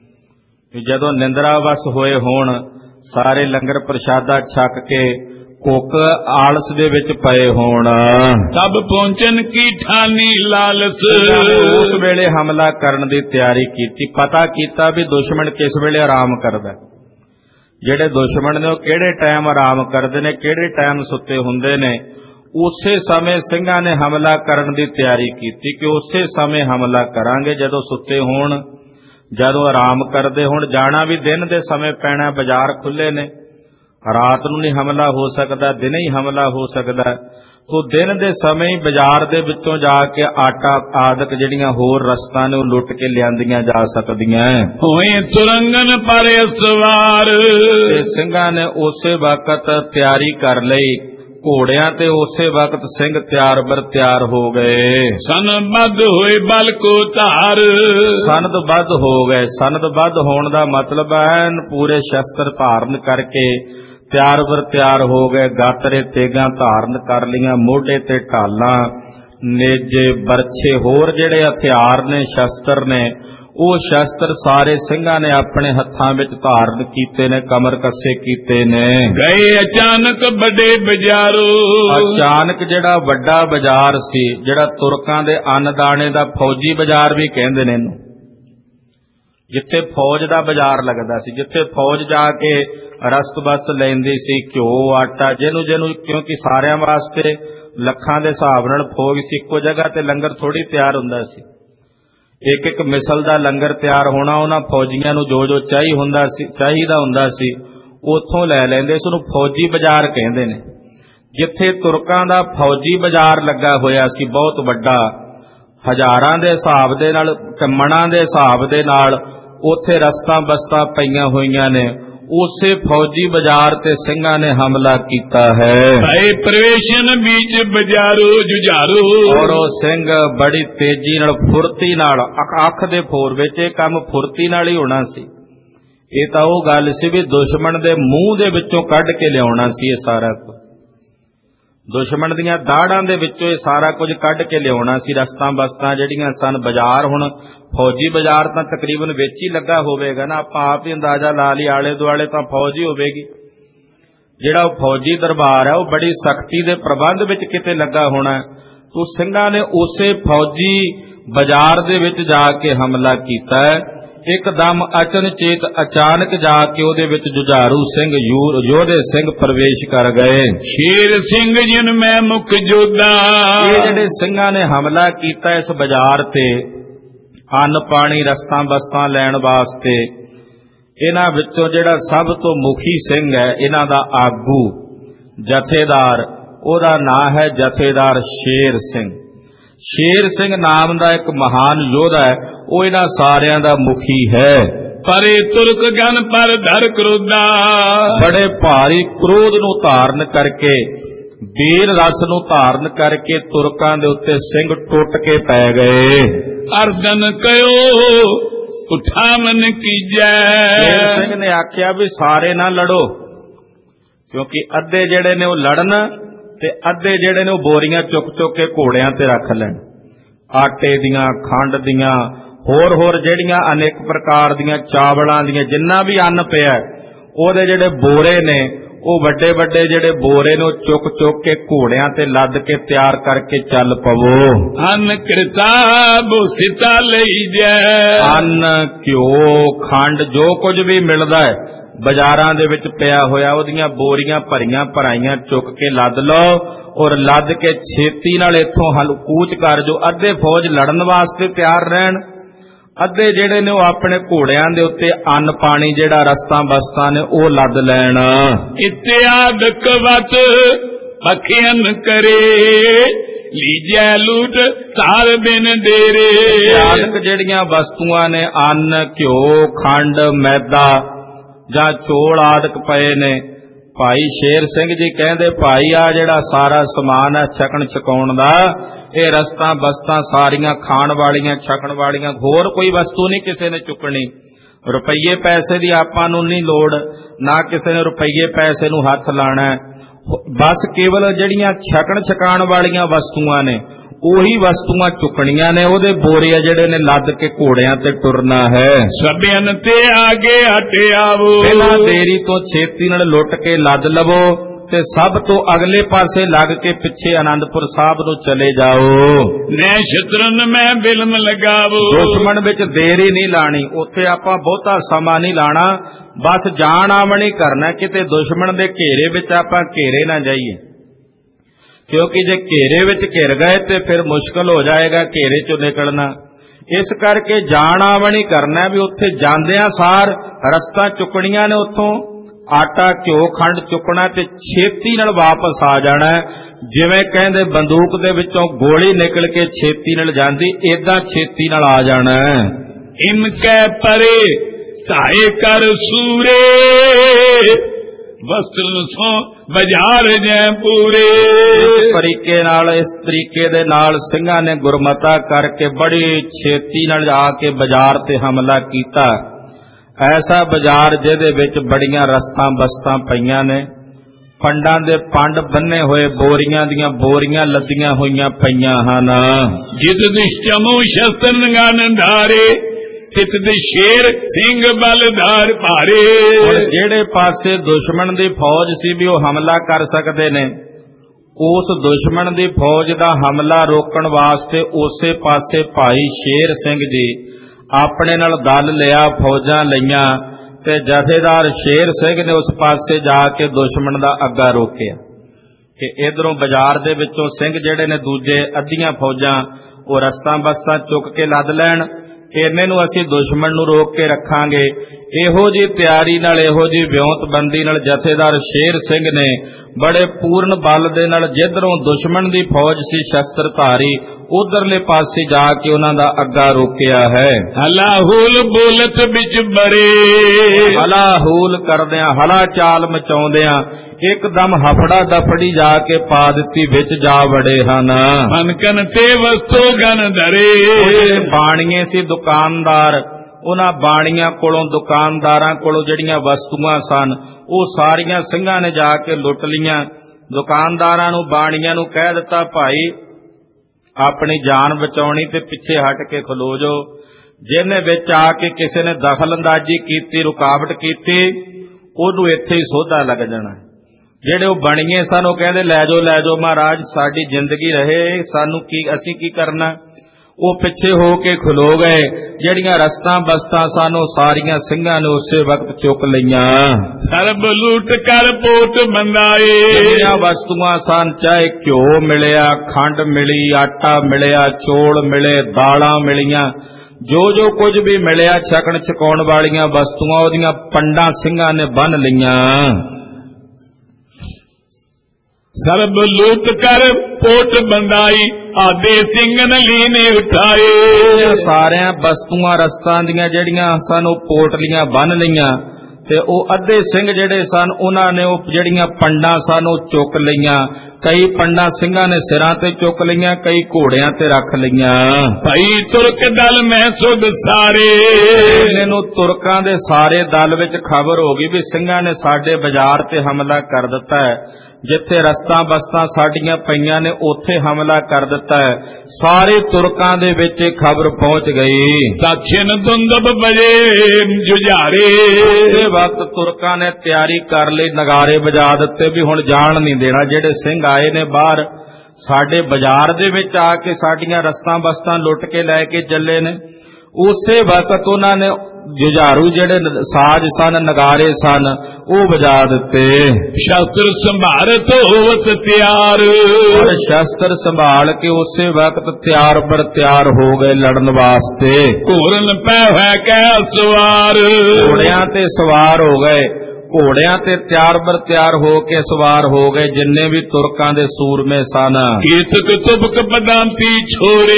ਜਦੋਂ ਨਿੰਦਰਾਵਸ ਹੋਏ ਹੋਣ, ਸਾਰੇ ਲੰਗਰ ਪ੍ਰਸ਼ਾਦਾ ਛਕ ਕੇ ਕੁੱਕ ਆਲਸ ਦੇ ਵਿੱਚ ਪਏ ਹੋਣ, ਸਭ ਪਹੁੰਚਣ ਕੀ ਠਾਨੀ ਲਾਲਸ। ਉਸ ਵੇਲੇ ਹਮਲਾ ਕਰਨ ਦੀ ਤਿਆਰੀ ਕੀਤੀ। ਪਤਾ ਕੀਤਾ ਵੀ ਦੁਸ਼ਮਣ ਕਿਸ ਵੇਲੇ ਆਰਾਮ ਕਰਦਾ। ਜਿਹੜੇ ਦੁਸ਼ਮਣ ਨੇ ਉਹ ਕਿਹੜੇ ਟਾਈਮ ਆਰਾਮ ਕਰਦੇ ਨੇ, ਕਿਹੜੇ ਟਾਈਮ ਸੁੱਤੇ ਹੁੰਦੇ ਨੇ। ਉਸੇ ਸਮੇਂ ਸਿੰਘਾਂ ਨੇ ਹਮਲਾ ਕਰਨ ਦੀ ਤਿਆਰੀ ਕੀਤੀ ਕਿ ਉਸੇ ਸਮੇਂ ਹਮਲਾ ਕਰਾਂਗੇ ਜਦੋਂ ਸੁੱਤੇ ਹੋਣ, ਜਦੋਂ ਆਰਾਮ ਕਰਦੇ ਹੋਣ। ਜਾਣਾ ਵੀ ਦਿਨ ਦੇ ਸਮੇਂ ਪੈਣਾ, ਬਾਜ਼ਾਰ ਖੁੱਲੇ ਨੇ, ਰਾਤ ਨੂੰ ਨਹੀਂ ਹਮਲਾ ਹੋ ਸਕਦਾ, ਦਿਨੇ ਹੀ ਹਮਲਾ ਹੋ ਸਕਦਾ। ਤੋ ਦਿਨ ਦੇ ਸਮੇਂ ਹੀ ਬਾਜ਼ਾਰ ਦੇ ਵਿੱਚੋਂ ਜਾ ਕੇ ਆਟਾ ਆਦਿਕ ਜਿਹੜੀਆਂ ਹੋਰ ਰਸਤਾਂ ਨੇ ਉਹ ਲੁੱਟ ਕੇ ਲਿਆਂਦੀਆਂ ਜਾ ਸਕਦੀਆਂ। ਹੋਏ ਤੁਰੰਗਨ ਪਰ ਸਵਾਰ। ਤੇ ਸਿੰਘਾਂ ਨੇ ਉਸੇ ਵਕਤ ਤਿਆਰੀ ਕਰ ਲਈ ਘੋੜਿਆਂ ਤੇ, ਉਸੇ ਵਕਤ ਸਿੰਘ ਤਿਆਰ ਬਰ ਤਿਆਰ ਹੋ ਗਏ। ਸਨਬੱਧ ਹੋਏ ਬਲ ਕੋ ਧਾਰ। ਸਨਦਬੱਧ ਹੋ ਗਏ। ਸਨਦਬੱਧ ਹੋਣ ਦਾ ਮਤਲਬ ਹੈ ਪੂਰੇ ਸ਼ਸਤਰ ਧਾਰਨ ਕਰਕੇ ਤਿਆਰ ਬਰ ਤਿਆਰ ਹੋ ਗਏ। ਗਾਤਰੇ ਤੇਗਾਂ ਧਾਰਨ ਕਰ ਲੀਆਂ, ਮੋਢੇ ਤੇ ਢਾਲਾਂ, ਨੇਜੇ, ਬਰਛੇ, ਹੋਰ ਜਿਹੜੇ ਹਥਿਆਰ ਨੇ, ਸ਼ਸਤਰ ਨੇ, ਉਹ ਸ਼ਸਤਰ ਸਾਰੇ ਸਿੰਘਾਂ ਨੇ ਆਪਣੇ ਹੱਥਾਂ ਵਿੱਚ ਧਾਰਨ ਕੀਤੇ ਨੇ, ਕਮਰ ਕੱਸੇ ਕੀਤੇ ਨੇ। ਗਏ ਅਚਾਨਕ ਵੱਡੇ ਬਾਜ਼ਾਰੋ। ਅਚਾਨਕ ਜਿਹੜਾ ਵੱਡਾ ਬਾਜ਼ਾਰ ਸੀ, ਜਿਹੜਾ ਤੁਰਕਾਂ ਦੇ ਅੰਨ ਦਾਣੇ ਦਾ ਫੌਜੀ ਬਾਜ਼ਾਰ ਵੀ ਕਹਿੰਦੇ ਨੇ ਇਹਨੂੰ, ਜਿੱਥੇ ਫੌਜ ਦਾ ਬਾਜ਼ਾਰ ਲੱਗਦਾ ਸੀ, ਜਿੱਥੇ ਫੌਜ ਜਾ ਕੇ ਰਸਤ ਬਸਤ ਲੈਂਦੀ ਸੀ, ਘਿਓ, ਆਟਾ, ਜਿਹਨੂੰ ਕਿਉਂਕਿ ਸਾਰਿਆਂ ਵਾਸਤੇ ਲੱਖਾਂ ਦੇ ਹਿਸਾਬ ਨਾਲ ਫੌਜ ਸੀ, ਇੱਕੋ ਜਗ੍ਹਾ ਤੇ ਲੰਗਰ ਥੋੜੀ ਤਿਆਰ ਹੁੰਦਾ ਸੀ। ਇੱਕ ਇੱਕ ਮਿਸਲ ਦਾ ਲੰਗਰ ਤਿਆਰ ਹੋਣਾ, ਉਹਨਾਂ ਫੌਜੀਆਂ ਨੂੰ ਜੋ ਜੋ ਚਾਹੀਦਾ ਹੁੰਦਾ ਸੀ ਉੱਥੋਂ ਲੈ ਲੈਂਦੇ। ਇਸ ਨੂੰ ਫੌਜੀ ਬਾਜ਼ਾਰ ਕਹਿੰਦੇ ਨੇ। ਜਿੱਥੇ ਤੁਰਕਾਂ ਦਾ ਫੌਜੀ ਬਾਜ਼ਾਰ ਲੱਗਾ ਹੋਇਆ ਸੀ ਬਹੁਤ ਵੱਡਾ, ਹਜ਼ਾਰਾਂ ਦੇ ਹਿਸਾਬ ਦੇ ਨਾਲ, ਮਣਾਂ ਦੇ ਹਿਸਾਬ ਦੇ ਨਾਲ ਉੱਥੇ ਰਸਤਾਂ ਬਸਤਾਂ ਪਈਆਂ ਹੋਈਆਂ ਨੇ, ਉਸੇ ਫੌਜੀ ਬਾਜ਼ਾਰ ਤੇ ਸਿੰਘਾਂ ਨੇ ਹਮਲਾ ਕੀਤਾ ਹੈ। ਭਾਈ ਪ੍ਰਵੇਸ਼ਨ ਵਿੱਚ ਬਾਜ਼ਾਰੋ ਜੁਝਾਰੂ। ਔਰ ਉਹ ਸਿੰਘ ਬੜੀ ਤੇਜ਼ੀ ਨਾਲ, ਫੁਰਤੀ ਨਾਲ, ਅੱਖ ਦੇ ਫੋਰ ਵਿੱਚ ਇਹ ਕੰਮ ਫੁਰਤੀ ਨਾਲ ਹੀ ਹੋਣਾ ਸੀ। ਇਹ ਤਾਂ ਉਹ ਗੱਲ ਸੀ ਵੀ ਦੁਸ਼ਮਣ ਦੇ ਮੂੰਹ ਦੇ ਵਿੱਚੋਂ ਕੱਢ ਕੇ ਲਿਆਉਣਾ ਸੀ ਇਹ ਸਾਰਾ ਕੁਝ, ਦੁਸ਼ਮਣ ਦੀਆਂ ਦਾੜਾਂ ਦੇ ਵਿੱਚੋਂ ਇਹ ਸਾਰਾ ਕੁਝ ਕੱਢ ਕੇ ਲਿਆਉਣਾ ਸੀ। ਰਸਤਾਂ ਬਸਤਾਂ ਜਿਹੜੀਆਂ ਸਨ, ਬਾਜ਼ਾਰ, ਹੁਣ ਫੌਜੀ ਬਾਜ਼ਾਰ ਤਾਂ ਤਕਰੀਬਨ ਵਿੱਚ ਹੀ ਲੱਗਾ ਹੋਵੇਗਾ ਨਾ, ਆਪਾਂ ਆਪ ਹੀ ਅੰਦਾਜ਼ਾ ਲਾ ਲਈ, ਆਲੇ ਦੁਆਲੇ ਤਾਂ ਫੌਜ ਹੀ ਹੋਵੇਗੀ। ਜਿਹੜਾ ਉਹ ਫੌਜੀ ਦਰਬਾਰ ਹੈ ਉਹ ਬੜੀ ਸਖਤੀ ਦੇ ਪ੍ਰਬੰਧ ਵਿੱਚ ਕਿਤੇ ਲੱਗਾ ਹੋਣਾ। ਤੋ ਸਿੰਘਾਂ ਨੇ ਉਸੇ ਫੌਜੀ ਬਾਜ਼ਾਰ ਦੇ ਵਿੱਚ ਜਾ ਕੇ ਹਮਲਾ ਕੀਤਾ ਹੈ। ਇੱਕਦਮ ਅਚਨਚੇਤ ਅਚਾਨਕ ਜਾ ਕੇ ਉਹਦੇ ਵਿੱਚ ਜੁਝਾਰੂ ਸਿੰਘ, ਯੋਧੇ ਸਿੰਘ ਪ੍ਰਵੇਸ਼ ਕਰ ਗਏ। ਸ਼ੇਰ ਸਿੰਘ ਜਿਨ ਮੈਂ ਮੁਖ ਜੋਧਾ। ਇਹ ਜਿਹੜੇ ਸਿੰਘਾਂ ਨੇ ਹਮਲਾ ਕੀਤਾ ਇਸ ਬਾਜ਼ਾਰ ਤੇ ਅੰਨ ਪਾਣੀ ਰਸਤਾਂ ਬਸਤਾਂ ਲੈਣ ਵਾਸਤੇ, ਇਹਨਾਂ ਵਿੱਚੋਂ ਜਿਹੜਾ ਸਭ ਤੋਂ ਮੁਖੀ ਸਿੰਘ ਹੈ, ਇਹਨਾਂ ਦਾ ਆਗੂ, ਜਥੇਦਾਰ, ਉਹਦਾ ਨਾਂ ਹੈ ਜਥੇਦਾਰ ਸ਼ੇਰ ਸਿੰਘ। ਸ਼ੇਰ ਸਿੰਘ ਨਾਮ ਦਾ ਇੱਕ ਮਹਾਨ ਯੋਧਾ ਹੈ, ਉਹ ਇਹਨਾਂ ਸਾਰਿਆਂ ਦਾ ਮੁਖੀ ਹੈ। ਪਰੇ ਤੁਰਕ ਗਨ ਪਰ ਧਰ ਕ੍ਰੋਧਾ। ਬੜੇ ਭਾਰੀ ਕ੍ਰੋਧ ਨੂੰ ਧਾਰਨ ਕਰਕੇ, ਵੀਰ ਰਸ ਨੂੰ ਧਾਰਨ ਕਰਕੇ ਤੁਰਕਾਂ ਦੇ ਉੱਤੇ ਸਿੰਘ ਟੁੱਟ ਕੇ ਪੈ ਗਏ। ਅਰਦਨ ਕਯੋ ਉਠਾ ਮਨ ਕੀਜੈ। ਸ਼ੇਰ ਸਿੰਘ ਨੇ ਆਖਿਆ ਵੀ ਸਾਰੇ ਨਾ ਲੜੋ, ਕਿਉਂਕਿ ਅੱਧੇ ਜਿਹੜੇ ਨੇ ਉਹ ਲੜਨ ਤੇ ਅੱਧੇ ਜਿਹੜੇ ਨੇ ਉਹ ਬੋਰੀਆਂ ਚੁੱਕ ਚੁੱਕ ਕੇ ਘੋੜਿਆਂ ਤੇ ਰੱਖ ਲੈਣ। ਆਟੇ ਦੀਆਂ, ਖੰਡ ਦੀਆਂ, ਹੋਰ ਜਿਹੜੀਆਂ ਅਨੇਕ ਪ੍ਰਕਾਰ ਦੀਆਂ, ਚਾਵਲਾਂ ਦੀਆਂ, ਜਿੰਨਾ ਵੀ ਅੰਨ ਪਿਆ ਉਹਦੇ ਜਿਹੜੇ ਬੋਰੇ ਨੇ ਉਹ ਵੱਡੇ ਵੱਡੇ ਜਿਹੜੇ ਬੋਰੇ ਨੇ ਉਹ ਚੁੱਕ ਚੁੱਕ ਕੇ ਘੋੜਿਆਂ ਤੇ ਲੱਦ ਕੇ ਤਿਆਰ ਕਰਕੇ ਚੱਲ ਪਵੋ। ਅੰਨ ਕਿਰਤਾਬ ਸਿਤਾ ਲਈ ਜੈ। ਅੰਨ, ਘਿਓ, ਖੰਡ ਜੋ ਕੁਝ ਵੀ ਮਿਲਦਾ ਹੈ ਬਾਜ਼ਾਰਾਂ ਦੇ ਵਿੱਚ ਪਿਆ ਹੋਇਆ ਉਹਦੀਆਂ ਬੋਰੀਆਂ ਭਰੀਆਂ ਭਰਾਈਆਂ ਚੁੱਕ ਕੇ ਲੱਦ ਲਓ ਔਰ ਲੱਦ ਕੇ ਛੇਤੀ ਨਾਲ ਇੱਥੋਂ ਕੂਚ ਕਰ ਜੋ। ਅੱਧੇ ਫੌਜ ਲੜਨ ਵਾਸਤੇ ਤਿਆਰ ਰਹਿਣ, ਅੱਧੇ ਜਿਹੜੇ ਨੇ ਉਹ ਆਪਣੇ ਘੋੜਿਆਂ ਦੇ ਉੱਤੇ ਅੰਨ ਪਾਣੀ ਜਿਹੜਾ ਰਸਤਾਂ ਬਸਤਾਂ ਨੇ ਉਹ ਲੱਦ ਲੈਣ। ਇਤਿਆਦਕ ਵਤ ਅਖਿਆਨ ਕਰੇ ਲੀਜੈ ਲੂਟ ਸਾਰ ਬਿਨ ਡੇਰੇ। ਇਤਿਆਦਕ ਜਿਹੜੀਆਂ ਵਸਤੂਆਂ ਨੇ ਅੰਨ, ਘਿਓ, ਖੰਡ, ਮੈਦਾ ਜਾਂ ਚੋਲ ਆਦਿਕ ਪਏ ਨੇ। ਭਾਈ ਸ਼ੇਰ ਸਿੰਘ ਜੀ ਕਹਿੰਦੇ ਭਾਈ ਆ ਜਿਹੜਾ ਸਾਰਾ ਸਮਾਨ ਹੈ ਛਕਣ ਛਕਾਉਣ ਦਾ ਇਹ ਰਸਤਾਂ ਬਸਤਾਂ ਸਾਰੀਆਂ ਖਾਣ ਵਾਲੀਆਂ ਛਕਣ ਵਾਲੀਆਂ, ਹੋਰ ਕੋਈ ਵਸਤੂ ਨਹੀਂ ਕਿਸੇ ਨੇ ਚੁੱਕਣੀ। ਰੁਪਈਏ ਪੈਸੇ ਦੀ ਆਪਾਂ ਨੂੰ ਨਹੀਂ ਲੋੜ, ਨਾ ਕਿਸੇ ਨੇ ਰੁਪਈਏ ਪੈਸੇ ਨੂੰ ਹੱਥ ਲਾਣਾ। ਬਸ ਕੇਵਲ ਜਿਹੜੀਆਂ ਛਕਣ ਛਕਾਉਣ ਵਾਲੀਆਂ ਵਸਤੂਆਂ ਨੇ ਉਹੀ ਵਸਤੂਆਂ ਚੁੱਕਣੀਆਂ ਨੇ। ਉਹਦੇ ਬੋਰੇ ਜਿਹੜੇ ਨੇ ਲੱਦ ਕੇ ਘੋੜਿਆਂ ਤੇ ਟੁਰਨਾ ਹੈ। ਸਭਿਆਨ ਤੇ ਆਗੇ ਹਟਿਆਵੋ, ਬਿਨਾਂ ਦੇਰੀ ਤੋਂ ਛੇਤੀ ਨਾਲ ਲੁੱਟ ਕੇ ਲੱਦ ਲਵੋ ਤੇ ਸਭ ਤੋਂ ਅਗਲੇ ਪਾਸੇ ਲੱਗ ਕੇ ਪਿੱਛੇ ਆਨੰਦਪੁਰ ਸਾਹਿਬ ਨੂੰ ਚਲੇ ਜਾਓ। ਨੈ ਸ਼ਤਰਨ ਮੈਂ ਬਿਲਮ ਲਗਾਵੋ, ਦੁਸ਼ਮਣ ਵਿੱਚ ਦੇਰੀ ਨਹੀਂ ਲਾਣੀ। ਉੱਥੇ ਆਪਾਂ ਬਹੁਤਾ ਸਮਾਂ ਨਹੀਂ ਲਾਣਾ, ਬਸ ਜਾਣ ਆਵਣੀ ਕਰਨਾ। ਕਿਤੇ ਦੁਸ਼ਮਣ ਦੇ ਘੇਰੇ ਵਿੱਚ ਆਪਾਂ ਘੇਰੇ ਨਾ ਜਾਈਏ, ਕਿਉਂਕਿ ਜੇ ਘੇਰੇ ਵਿੱਚ ਘਿਰ ਗਏ ਤੇ ਫਿਰ ਮੁਸ਼ਕਲ ਹੋ ਜਾਏਗਾ ਘੇਰੇ ਚੋਂ ਨਿਕਲਣਾ। ਇਸ ਕਰਕੇ ਜਾਣ ਆਵਣੀ ਕਰਨਾ ਵੀ ਉੱਥੇ ਜਾਂਦਿਆਂ ਸਾਰ ਰਸਤਾ ਚੁੱਕਣੀਆਂ ਨੇ, ਉੱਥੋਂ ਆਟਾ, ਘਿਓ, ਖੰਡ ਚੁੱਕਣਾ ਤੇ ਛੇਤੀ ਨਾਲ ਵਾਪਸ ਆ ਜਾਣਾ। ਜਿਵੇਂ ਕਹਿੰਦੇ ਬੰਦੂਕ ਦੇ ਵਿੱਚੋਂ ਗੋਲੀ ਨਿਕਲ ਕੇ ਛੇਤੀ ਨਾਲ ਜਾਂਦੀ, ਏਦਾਂ ਛੇਤੀ ਨਾਲ ਆ ਜਾਣਾ। ਇਨਕੈ ਪਰੇ ਸਹਾਇ ਕਰ ਸੂਰੇ ਵਸਤਰਨ ਸੋ ਬਾਜ਼ਾਰ ਜੈ ਪੂਰੇ। ਇਸ ਤਰੀਕੇ ਦੇ ਨਾਲ ਸਿੰਘਾਂ ਨੇ ਗੁਰਮਤਾ ਕਰਕੇ ਬੜੀ ਛੇਤੀ ਨਾਲ ਆ ਕੇ ਬਾਜ਼ਾਰ ਤੇ ਹਮਲਾ ਕੀਤਾ। ਐਸਾ ਬਾਜ਼ਾਰ ਜਿਹਦੇ ਵਿੱਚ ਬੜੀਆਂ ਰਸਤਾਂ ਬਸਤਾਂ ਪਈਆਂ ਨੇ, ਪੰਡਾਂ ਦੇ ਪੰਡ ਬੰਨੇ ਹੋਏ, ਬੋਰੀਆਂ ਦੀਆਂ ਬੋਰੀਆਂ ਲੱਦੀਆਂ ਹੋਈਆਂ ਪਈਆਂ ਹਨ। ਜਿਸ ਦਿਸ਼ਮੂ ਸ਼ਸਤਰ ਨਗਨ ਧਾਰੇ ਤਿਸ ਦੇ ਸ਼ੇਰ ਸਿੰਘ ਬਲਧਾਰ ਭਾਰੇ। ਜਿਹੜੇ ਪਾਸੇ ਦੁਸ਼ਮਣ ਦੀ ਫੌਜ ਸੀ ਵੀ ਉਹ ਹਮਲਾ ਕਰ ਸਕਦੇ ਨੇ, ਉਸ ਦੁਸ਼ਮਣ ਦੀ ਫੌਜ ਦਾ ਹਮਲਾ ਰੋਕਣ ਵਾਸਤੇ ਉਸੇ ਪਾਸੇ ਭਾਈ ਸ਼ੇਰ ਸਿੰਘ ਜੀ ਆਪਣੇ ਨਾਲ ਦਲ ਲਿਆ, ਫੌਜਾਂ ਲਈਆਂ ਤੇ ਜਥੇਦਾਰ ਸ਼ੇਰ ਸਿੰਘ ਨੇ ਉਸ ਪਾਸੇ ਜਾ ਕੇ ਦੁਸ਼ਮਣ ਦਾ ਅੱਗਾ ਰੋਕਿਆ ਕਿ ਇਧਰੋਂ ਬਾਜ਼ਾਰ ਦੇ ਵਿੱਚੋਂ ਸਿੰਘ ਜਿਹੜੇ ਨੇ ਦੂਜੇ ਅੱਧੀਆਂ ਫੌਜਾਂ ਉਹ ਰਸਤਾਂ ਬਸਤਾਂ ਚੁੱਕ ਕੇ ਲੱਦ ਲੈਣ, ਇੰਨੇ ਨੂੰ ਅਸੀਂ ਦੁਸ਼ਮਣ ਨੂੰ ਰੋਕ ਕੇ ਰੱਖਾਂਗੇ। ਇਹੋ ਜੀ ਤਿਆਰੀ ਨਾਲ, ਇਹੋ ਜੀ ਵਿਉਂਤਬੰਦੀ ਨਾਲ ਜਥੇਦਾਰ ਸ਼ੇਰ ਸਿੰਘ ਨੇ ਬੜੇ ਪੂਰਨ ਬਲ ਦੇ ਨਾਲ ਜਿੱਧਰੋਂ ਦੁਸ਼ਮਣ ਦੀ ਫੌਜ ਸੀ ਸ਼ਸਤਰਧਾਰੀ ਉਧਰਲੇ ਪਾਸੇ ਜਾ ਕੇ ਉਹਨਾਂ ਦਾ ਅੱਗਾ ਰੋਕਿਆ ਹੈ। ਹਲਾਹੂਲ ਬੋਲਤ ਵਿੱਚ ਬਰੇ, ਹਲਾਹੂਲ ਕਰਦਿਆਂ, ਹਲਾ ਚਾਲ ਮਚਾਉਂਦਿਆਂ ਇੱਕਦਮ ਹਫੜਾ ਦਫੜੀ ਜਾ ਕੇ ਪਾ ਦਿੱਤੀ, ਵਿੱਚ ਜਾ ਵੜੇ ਹਨ। ਮਨਕਨ ਤੇ ਵਸਤੋ ਗਨ ਧਰੇ, ਬਾਣੀਏ ਸੀ ਦੁਕਾਨਦਾਰ, ਉਹਨਾਂ ਬਾਣੀਆਂ ਕੋਲੋਂ, ਦੁਕਾਨਦਾਰਾਂ ਕੋਲੋਂ ਜਿਹੜੀਆਂ ਵਸਤੂਆਂ ਸਨ ਉਹ ਸਾਰੀਆਂ ਸਿੰਘਾਂ ਨੇ ਜਾ ਕੇ ਲੁੱਟ ਲੀਆਂ। ਦੁਕਾਨਦਾਰਾਂ ਨੂੰ, ਬਾਣੀਆਂ ਨੂੰ ਕਹਿ ਦਿੱਤਾ ਭਾਈ ਆਪਣੀ ਜਾਨ ਬਚਾਉਣੀ ਤੇ ਪਿੱਛੇ ਹਟ ਕੇ ਖਲੋ ਜਾਓ। ਜਿਹਨੇ ਵਿੱਚ ਆ ਕੇ ਕਿਸੇ ਨੇ ਦਖਲ ਅੰਦਾਜ਼ੀ ਕੀਤੀ, ਰੁਕਾਵਟ ਕੀਤੀ, ਉਹਨੂੰ ਇੱਥੇ ਹੀ ਸੋਧਾ ਲੱਗ ਜਾਣਾ। ਜਿਹੜੇ ਉਹ ਬਣੀਏ ਸਨ ਉਹ ਕਹਿੰਦੇ ਲੈ ਜਾਓ ਮਹਾਰਾਜ, ਸਾਡੀ ਜ਼ਿੰਦਗੀ ਰਹੇ, ਸਾਨੂੰ ਕੀ, ਅਸੀਂ ਕੀ ਕਰਨਾ। ਉਹ ਪਿੱਛੇ ਹੋ ਕੇ ਖਲੋ ਗਏ। ਜਿਹੜੀਆਂ ਰਸਤਾਂ ਬਸਤਾਂ ਸਨ ਉਹ ਸਾਰੀਆਂ ਸਿੰਘਾਂ ਨੇ ਉਸੇ ਵਕਤ ਚੁੱਕ ਲਈਆਂ। ਸਰਬ ਲੂਟ ਕਰ ਪੋਟ ਬੰਦਾਏ, ਜਿਹੜੀਆਂ ਵਸਤੂਆਂ ਸਨ, ਚਾਹੇ ਘਿਓ ਮਿਲਿਆ, ਖੰਡ ਮਿਲੀ, ਆਟਾ ਮਿਲਿਆ, ਚੋਲ ਮਿਲੇ, ਦਾਲਾਂ ਮਿਲੀਆਂ, ਜੋ ਕੁਝ ਵੀ ਮਿਲਿਆ ਛਕਣ ਛਕਾਉਣ ਵਾਲੀਆਂ ਵਸਤੂਆਂ ਉਹਦੀਆਂ ਪੰਡਾਂ ਸਿੰਘਾਂ ਨੇ ਬੰਨ ਲਈਆਂ। ਸਰਬ ਲੂਟ ਕਰ ਪੋਟ ਬੰਦਾਈ ਆਦੇ ਸਿੰਘ ਲੀਨੇ ਉਠਾਏ। ਸਾਰਿਆਂ ਵਸਤੂਆਂ ਰਸਤਾਂ ਦੀਆਂ ਜਿਹੜੀਆਂ ਸਨ ਉਹ ਪੋਟਲੀਆਂ ਬੰਨ ਲਈਆਂ ਤੇ ਉਹ ਅੱਧੇ ਸਿੰਘ ਜਿਹੜੇ ਸਨ ਉਹਨਾਂ ਨੇ ਉਹ ਜਿਹੜੀਆਂ ਪੰਡਾਂ ਸਨ ਉਹ ਚੁੱਕ ਲਈਆਂ। ਕਈ ਪੰਡਾਂ ਸਿੰਘਾਂ ਨੇ ਸਿਰਾਂ ਤੇ ਚੁੱਕ ਲਈਆਂ, ਕਈ ਘੋੜਿਆਂ ਤੇ ਰੱਖ ਲਈਆਂ। ਭਈ ਤੁਰਕ ਦਲ ਮੈਂ ਸੁਧ ਸਾਰੇ, ਇਹਨੂੰ ਤੁਰਕਾਂ ਦੇ ਸਾਰੇ ਦਲ ਵਿੱਚ ਖਬਰ ਹੋ ਗਈ ਵੀ ਸਿੰਘਾਂ ਨੇ ਸਾਡੇ ਬਾਜ਼ਾਰ ਤੇ ਹਮਲਾ ਕਰ ਦਿੱਤਾ ਹੈ, ਜਿੱਥੇ ਰਸਤਾਂ ਬਸਤਾਂ ਸਾਡੀਆਂ ਪਈਆਂ ਨੇ ਉੱਥੇ ਹਮਲਾ ਕਰ ਦਿੱਤਾ ਹੈ। ਸਾਰੇ ਤੁਰਕਾਂ ਦੇ ਵਿੱਚ ਇਹ ਖਬਰ ਪਹੁੰਚ ਗਈ। ਦਕਸ਼ਿਣ ਦੁੰਦਬ ਬਜੇ ਜੁਝਾਰੇ, ਉਸੇ ਵਕਤ ਤੁਰਕਾਂ ਨੇ ਤਿਆਰੀ ਕਰ ਲਈ, ਨਗਾਰੇ ਵਜਾ ਦਿੱਤੇ ਵੀ ਹੁਣ ਜਾਣ ਨਹੀਂ ਦੇਣਾ। ਜਿਹੜੇ ਸਿੰਘ ਆਏ ਨੇ ਬਾਹਰ ਸਾਡੇ ਬਾਜ਼ਾਰ ਦੇ ਵਿੱਚ ਆ ਕੇ ਸਾਡੀਆਂ ਰਸਤਾਂ ਬਸਤਾਂ ਲੁੱਟ ਕੇ ਲੈ ਕੇ ਚੱਲੇ ਨੇ, ਉਸੇ ਵਕਤ ਉਹਨਾਂ ਨੇ ਜੁਝਾਰੂ ਜਿਹੜੇ ਸਾਜ਼ ਸਨ, ਨਗਾਰੇ ਸਨ, ਉਹ ਵਜਾ ਦਿੱਤੇ। ਸ਼ਸਤਰ ਸੰਭਾਰਤ ਹੋਵਤ ਤਿਆਰ, ਸ਼ਸਤਰ ਸੰਭਾਲ ਕੇ ਉਸੇ ਵਕਤ ਤਿਆਰ ਪਰ ਤਿਆਰ ਹੋ ਗਏ ਲੜਨ ਵਾਸਤੇ। ਘੋਰਨ ਪੈ ਹੈ ਕਹਿ ਸਵਾਰ, ਘੋੜਿਆਂ ਤੇ ਸਵਾਰ ਹੋ ਗਏ, ਘੋੜਿਆਂ ਤੇ ਤਿਆਰ ਬਰ ਤਿਆਰ ਹੋ ਕੇ ਸਵਾਰ ਹੋ ਗਏ ਜਿੰਨੇ ਵੀ ਤੁਰਕਾਂ ਦੇ ਸੂਰਮੇ ਸਨ। ਕੀਤਕ ਤੁਬਕ ਪਦਾਂਤੀ ਛੋਰੇ,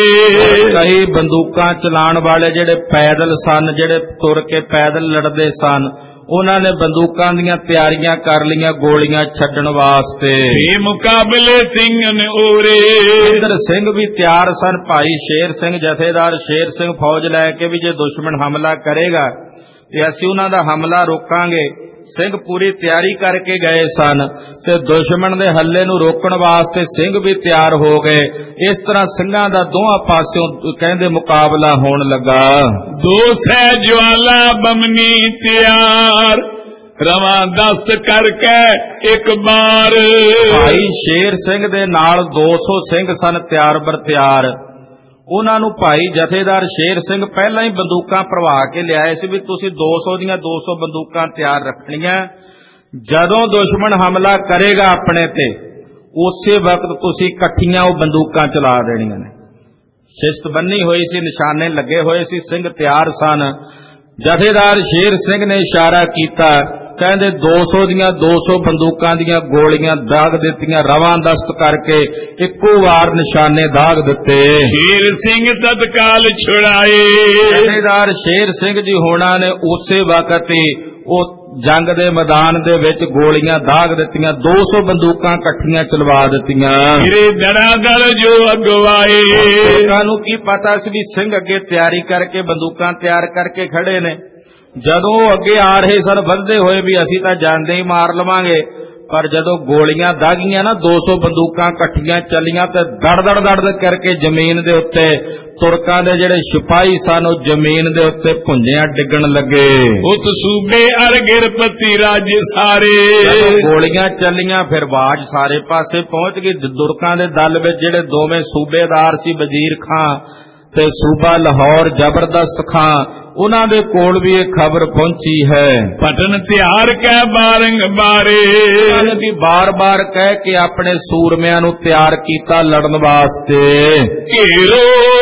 ਕਈ ਬੰਦੂਕਾਂ ਚਲਾਉਣ ਵਾਲੇ ਜਿਹੜੇ ਪੈਦਲ ਸਨ, ਜਿਹੜੇ ਤੁਰ ਕੇ ਪੈਦਲ ਲੜਦੇ ਸਨ, ਉਹਨਾਂ ਨੇ ਬੰਦੂਕਾਂ ਦੀਆਂ ਤਿਆਰੀਆਂ ਕਰ ਲਈਆਂ ਗੋਲੀਆਂ ਛੱਡਣ ਵਾਸਤੇ। ਇਹ ਮੁਕਾਬਲੇ ਸਿੰਘ ਨੇ ਓਰੇ, ਇੱਧਰ ਸਿੰਘ ਵੀ ਤਿਆਰ ਸਨ। ਭਾਈ ਸ਼ੇਰ ਸਿੰਘ ਜਥੇਦਾਰ ਸ਼ੇਰ ਸਿੰਘ ਫੌਜ ਲੈ ਕੇ ਵੀ ਜੇ ਦੁਸ਼ਮਣ ਹਮਲਾ ਕਰੇਗਾ ਤੇ ਅਸੀਂ ਉਹਨਾਂ ਦਾ ਹਮਲਾ ਰੋਕਾਂਗੇ। ਸਿੰਘ ਪੂਰੀ ਤਿਆਰੀ ਕਰਕੇ ਗਏ ਸਨ ਤੇ ਦੁਸ਼ਮਣ ਦੇ ਹੱਲੇ ਨੂੰ ਰੋਕਣ ਵਾਸਤੇ ਸਿੰਘ ਵੀ ਤਿਆਰ ਹੋ ਗਏ। ਇਸ ਤਰ੍ਹਾਂ ਸਿੰਘਾਂ ਦਾ ਦੋਹਾਂ ਪਾਸਿਓਂ ਕਹਿੰਦੇ ਮੁਕਾਬਲਾ ਹੋਣ ਲੱਗਾ। ਦੋ ਸੈ ਜਵਾਲਾ ਬਮਨੀ ਤਿਆਰ, ਰਵਾਂ ਦਸ ਕਰਕੇ ਇੱਕ ਬਾਰ। ਭਾਈ ਸ਼ੇਰ ਸਿੰਘ ਦੇ ਨਾਲ 200 ਸਿੰਘ ਸਨ ਤਿਆਰ ਬਰ ਤਿਆਰ। ਉਹਨਾਂ ਨੂੰ ਭਾਈ ਜਥੇਦਾਰ ਸ਼ੇਰ ਸਿੰਘ ਪਹਿਲਾਂ ਹੀ ਬੰਦੂਕਾਂ ਭਰਵਾ ਕੇ ਲਿਆਏ ਸੀ ਵੀ ਤੁਸੀਂ 200 ਦੀਆਂ 200 ਬੰਦੂਕਾਂ ਤਿਆਰ ਰੱਖਣੀਆਂ। ਜਦੋਂ ਦੁਸ਼ਮਣ ਹਮਲਾ ਕਰੇਗਾ ਆਪਣੇ ਤੇ ਉਸੇ ਵਕਤ ਤੁਸੀਂ ਇਕੱਠੀਆਂ ਉਹ ਬੰਦੂਕਾਂ ਚਲਾ ਦੇਣੀਆਂ ਨੇ। ਸ਼ਿਸਤ ਬੰਨੀ ਹੋਈ ਸੀ, ਨਿਸ਼ਾਨੇ ਲੱਗੇ ਹੋਏ ਸੀ, ਸਿੰਘ ਤਿਆਰ ਸਨ। ਜਥੇਦਾਰ ਸ਼ੇਰ ਸਿੰਘ ਨੇ ਇਸ਼ਾਰਾ ਕੀਤਾ, ਕਹਿੰਦੇ 200 ਦੀਆਂ 200 ਬੰਦੂਕਾਂ ਦੀਆਂ ਗੋਲੀਆਂ ਦਾਗ ਦਿੱਤੀਆਂ, ਰਵਾਂ ਦਸਤ ਕਰਕੇ ਇੱਕੋ ਵਾਰ ਨਿਸ਼ਾਨੇ ਦਾਗ ਦਿੱਤੇ। ਸ਼ੇਰ ਸਿੰਘ ਤਤਕਾਲ ਛੁੜਾਏ, ਜਥੇਦਾਰ ਸ਼ੇਰ ਸਿੰਘ ਜੀ ਹੋਣਾ ਨੇ ਉਸੇ ਵਕਤ ਹੀ ਉਹ ਜੰਗ ਦੇ ਮੈਦਾਨ ਦੇ ਵਿੱਚ ਗੋਲੀਆਂ ਦਾਗ ਦਿੱਤੀਆਂ, 200 ਬੰਦੂਕਾਂ ਇਕੱਠੀਆਂ ਚਲਵਾ ਦਿੱਤੀਆਂ। ਮੇਰੇ ਦੜਾ ਦੜ ਜੋ ਅਗਵਾਏ, ਲੋਕਾਂ ਨੂੰ ਕੀ ਪਤਾ ਸੀ ਵੀ ਸਿੰਘ ਅੱਗੇ ਤਿਆਰੀ ਕਰਕੇ ਬੰਦੂਕਾਂ ਤਿਆਰ ਕਰਕੇ ਖੜੇ ਨੇ। ਜਦੋਂ ਉਹ ਅੱਗੇ ਆ ਰਹੇ ਸਨ ਵੱਧਦੇ ਹੋਏ ਵੀ ਅਸੀਂ ਤਾਂ ਜਾਂਦੇ ਹੀ ਮਾਰ ਲਵਾਂਗੇ, ਪਰ ਜਦੋਂ ਗੋਲੀਆਂ ਦਾਗੀਆਂ ਨਾ 200 ਬੰਦੂਕਾਂ ਇਕੱਠੀਆਂ ਚੱਲੀਆਂ ਤੇ ਦੜ ਦੜ ਕਰਕੇ ਜ਼ਮੀਨ ਦੇ ਉੱਤੇ ਤੁਰਕਾਂ ਦੇ ਜਿਹੜੇ ਸਿਪਾਹੀ ਸਨ ਉਹ ਜ਼ਮੀਨ ਦੇ ਉੱਤੇ ਭੁੰਜਿਆਂ ਡਿੱਗਣ ਲੱਗੇ। ਉਤ ਸੂਬੇ ਅਰ ਗਿਰਪਤੀ ਰਾਜ ਸਾਰੇ, ਗੋਲੀਆਂ ਚੱਲੀਆਂ ਫਿਰ ਆਵਾਜ਼ ਸਾਰੇ ਪਾਸੇ ਪਹੁੰਚ ਗਈ। ਤੁਰਕਾਂ ਦੇ ਦਲ ਵਿੱਚ ਜਿਹੜੇ ਦੋਵੇਂ ਸੂਬੇਦਾਰ ਸੀ, ਵਜ਼ੀਰ ਖਾਂ ਤੇ ਸੂਬਾ ਲਾਹੌਰ ਜ਼ਬਰਦਸਤ ਖਾਂ, ਉਹਨਾਂ ਦੇ ਕੋਲ ਵੀ ਇਹ ਖਬਰ ਪਹੁੰਚੀ ਹੈ। ਪਟਨ ਤਿਆਰ ਕਹਿ ਬਾਰੰਗ ਬਾਰੇ, ਉਹਨਾਂ ਨੇ ਵੀ ਬਾਰ-ਬਾਰ ਕਹਿ ਕੇ ਆਪਣੇ ਸੂਰਮਿਆਂ ਨੂੰ ਤਿਆਰ ਕੀਤਾ ਲੜਨ ਵਾਸਤੇ। ਘੇਰੋ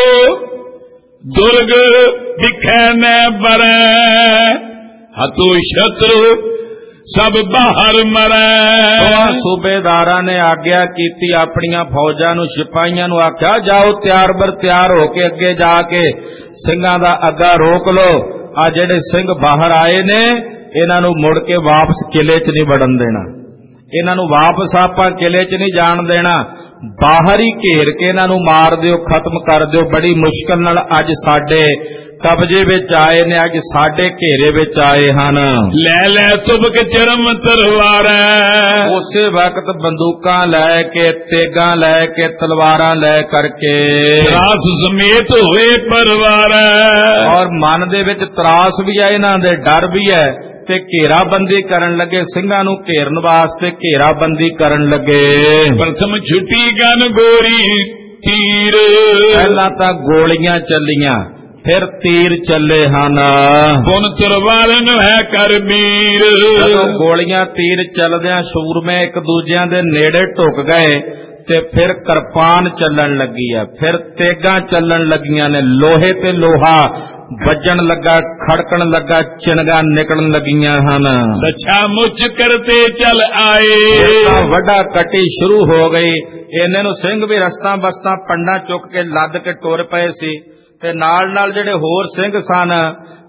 ਦੁਰਗ ਦਿਖੈ ਨੈ ਬਰੈ, ਹਤੋ ਸ਼ਤਰੂ ਸਭ ਬਾਹਰ ਮਰੈ। ਸੂਬੇਦਾਰਾਂ ਨੇ ਆਗਿਆ ਕੀਤੀ, ਆਪਣੀਆਂ ਫੌਜਾਂ ਨੂੰ ਸਿਪਾਹੀਆਂ ਨੂੰ ਆਖਿਆ ਜਾਓ ਤਿਆਰ ਬਰ ਤਿਆਰ ਹੋ ਕੇ ਅੱਗੇ ਜਾ ਕੇ ਸਿੰਘਾਂ ਦਾ ਅੱਗਾ ਰੋਕ ਲੋ। ਆ ਜਿਹੜੇ ਸਿੰਘ ਬਾਹਰ ਆਏ ਨੇ ਇਹਨਾਂ ਨੂੰ ਮੁੜ ਕੇ ਵਾਪਸ ਕਿਲੇ 'ਚ ਨਹੀਂ ਵੜਨ ਦੇਣਾ, ਇਹਨਾਂ ਨੂੰ ਵਾਪਸ ਆਪਾਂ ਕਿਲੇ 'ਚ ਨਹੀਂ ਜਾਣ ਦੇਣਾ, ਬਾਹਰ ਹੀ ਘੇਰ ਕੇ ਇਹਨਾਂ ਨੂੰ ਮਾਰ ਦਿਓ, ਖਤਮ ਕਰ ਦਿਓ। ਬੜੀ ਮੁਸ਼ਕਲ ਨਾਲ ਅੱਜ ਸਾਡੇ ਕਬਜ਼ੇ ਵਿੱਚ ਆਏ ਨੇ, ਅੱਜ ਸਾਡੇ ਘੇਰੇ ਵਿੱਚ ਆਏ ਹਨ। ਲੈ ਲੈ ਤੁਬਕ ਚਰਮ ਤਲਵਾਰ, ਉਸੇ ਵਕਤ ਬੰਦੂਕਾਂ ਲੈ ਕੇ, ਤੇਗਾਂ ਲੈ ਕੇ, ਤਲਵਾਰਾਂ ਲੈ ਕਰਕੇ ਤਰਾਸ ਸਮੇਤ ਹੋਏ ਪਰਵਾਰ, ਔਰ ਮਨ ਦੇ ਵਿੱਚ ਤਰਾਸ ਵੀ ਹੈ, ਇਹਨਾਂ ਦੇ ਡਰ ਵੀ ਹੈ ਤੇ ਘੇਰਾਬੰਦੀ ਕਰਨ ਲੱਗੇ। ਸਿੰਘਾਂ ਨੂੰ ਘੇਰਨ ਵਾਸਤੇ ਘੇਰਾਬੰਦੀ ਕਰਨ ਲੱਗੇ। ਪ੍ਰਥਮ ਛੁੱਟੀ ਗਨ ਗੋਰੀ ਤੀਰ, ਪਹਿਲਾਂ ਤਾਂ ਗੋਲੀਆਂ ਚੱਲੀਆਂ, ਫਿਰ ਤੀਰ ਚੱਲੇ ਹਨ। ਪੁਨ ਤਰਵਾਰਨ ਹੈ ਕਰਬੀਰ, ਜਦੋਂ ਗੋਲੀਆਂ ਤੀਰ ਚੱਲਦਿਆਂ ਸੂਰਮੇ ਇੱਕ ਦੂਜਿਆਂ ਦੇ ਨੇੜੇ ਢੁਕ ਗਏ ਤੇ ਫਿਰ ਕਿਰਪਾਨ ਚੱਲਣ ਲੱਗੀ ਆ, ਫਿਰ ਤੇਗਾਂ ਚੱਲਣ ਲੱਗੀਆਂ ਨੇ, ਲੋਹੇ ਤੇ ਲੋਹਾ ਵੱਜਣ ਲੱਗਾ, ਖੜਕਣ ਲੱਗਾ, ਚਿਣਗਾ ਨਿਕਲਣ ਲੱਗੀਆਂ ਹਨ। ਲੱਛਾ ਮੁੱਚ ਕਰਤੇ ਚੱਲ ਆਏ, ਵੱਡਾ ਕੱਟੀ ਸ਼ੁਰੂ ਹੋ ਗਈ। ਇਹਨੇ ਨੂੰ ਸਿੰਘ ਵੀ ਰਸਤਾਂ ਬਸਤਾਂ ਪੰਡਾਂ ਚੁੱਕ ਕੇ ਲੱਦ ਕੇ ਟੁਰ ਪਏ ਸੀ ਤੇ ਨਾਲ ਨਾਲ ਜਿਹੜੇ ਹੋਰ ਸਿੰਘ ਸਨ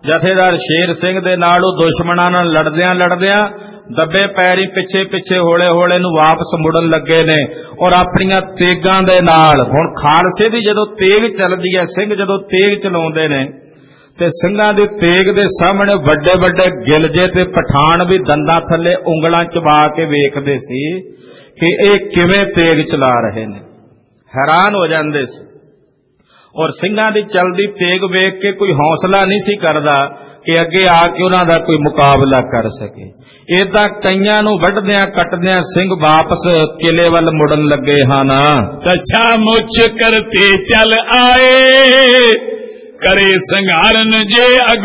ਜਥੇਦਾਰ ਸ਼ੇਰ ਸਿੰਘ ਦੇ ਨਾਲ ਉਹ ਦੁਸ਼ਮਣਾਂ ਨਾਲ ਲੜਦਿਆਂ ਦੱਬੇ ਪੈਰੀ ਪਿੱਛੇ ਹੌਲੇ ਹੌਲੇ ਨੂੰ ਵਾਪਸ ਮੁੜਨ ਲੱਗੇ ਨੇ ਔਰ ਆਪਣੀਆਂ ਤੇਗਾਂ ਦੇ ਨਾਲ। ਹੁਣ ਖਾਲਸੇ ਦੀ ਜਦੋਂ ਤੇਗ ਚੱਲਦੀ ਹੈ, ਸਿੰਘ ਜਦੋਂ ਤੇਗ ਚਲਾਉਂਦੇ ਨੇ ਤੇ ਸਿੰਘਾਂ ਦੀ ਤੇਗ ਦੇ ਸਾਹਮਣੇ ਵੱਡੇ ਵੱਡੇ ਗਿਲਜੇ ਤੇ ਪਠਾਨ ਵੀ ਦੰਦਾਂ ਥੱਲੇ ਉਂਗਲਾਂ ਚਬਾ ਕੇ ਵੇਖਦੇ ਸੀ ਕਿ ਇਹ ਕਿਵੇਂ ਤੇਗ ਚਲਾ ਰਹੇ ਨੇ, ਹੈਰਾਨ ਹੋ ਜਾਂਦੇ ਸੀ। ਔਰ ਸਿੰਘਾਂ ਦੀ ਚਲਦੀ ਤੇਗ ਵੇਖ ਕੇ ਕੋਈ ਹੌਸਲਾ ਨਹੀਂ ਸੀ ਕਰਦਾ ਕਿ ਅੱਗੇ ਆ ਕੇ ਉਹਨਾਂ ਦਾ ਕੋਈ ਮੁਕਾਬਲਾ ਕਰ ਸਕੇ। ਏਦਾਂ ਕਈਆਂ ਨੂੰ ਵੱਢਦਿਆਂ ਕੱਟਦਿਆਂ ਸਿੰਘ ਵਾਪਸ ਕਿਲੇ ਵੱਲ ਮੁੜਨ ਲੱਗੇ ਹਨ। ਤਛਾ ਮੁੱਛ ਕਰਤੇ ਚੱਲ ਆਏ, ਕਰੇ ਸੰਘਾਰਨ ਜੇ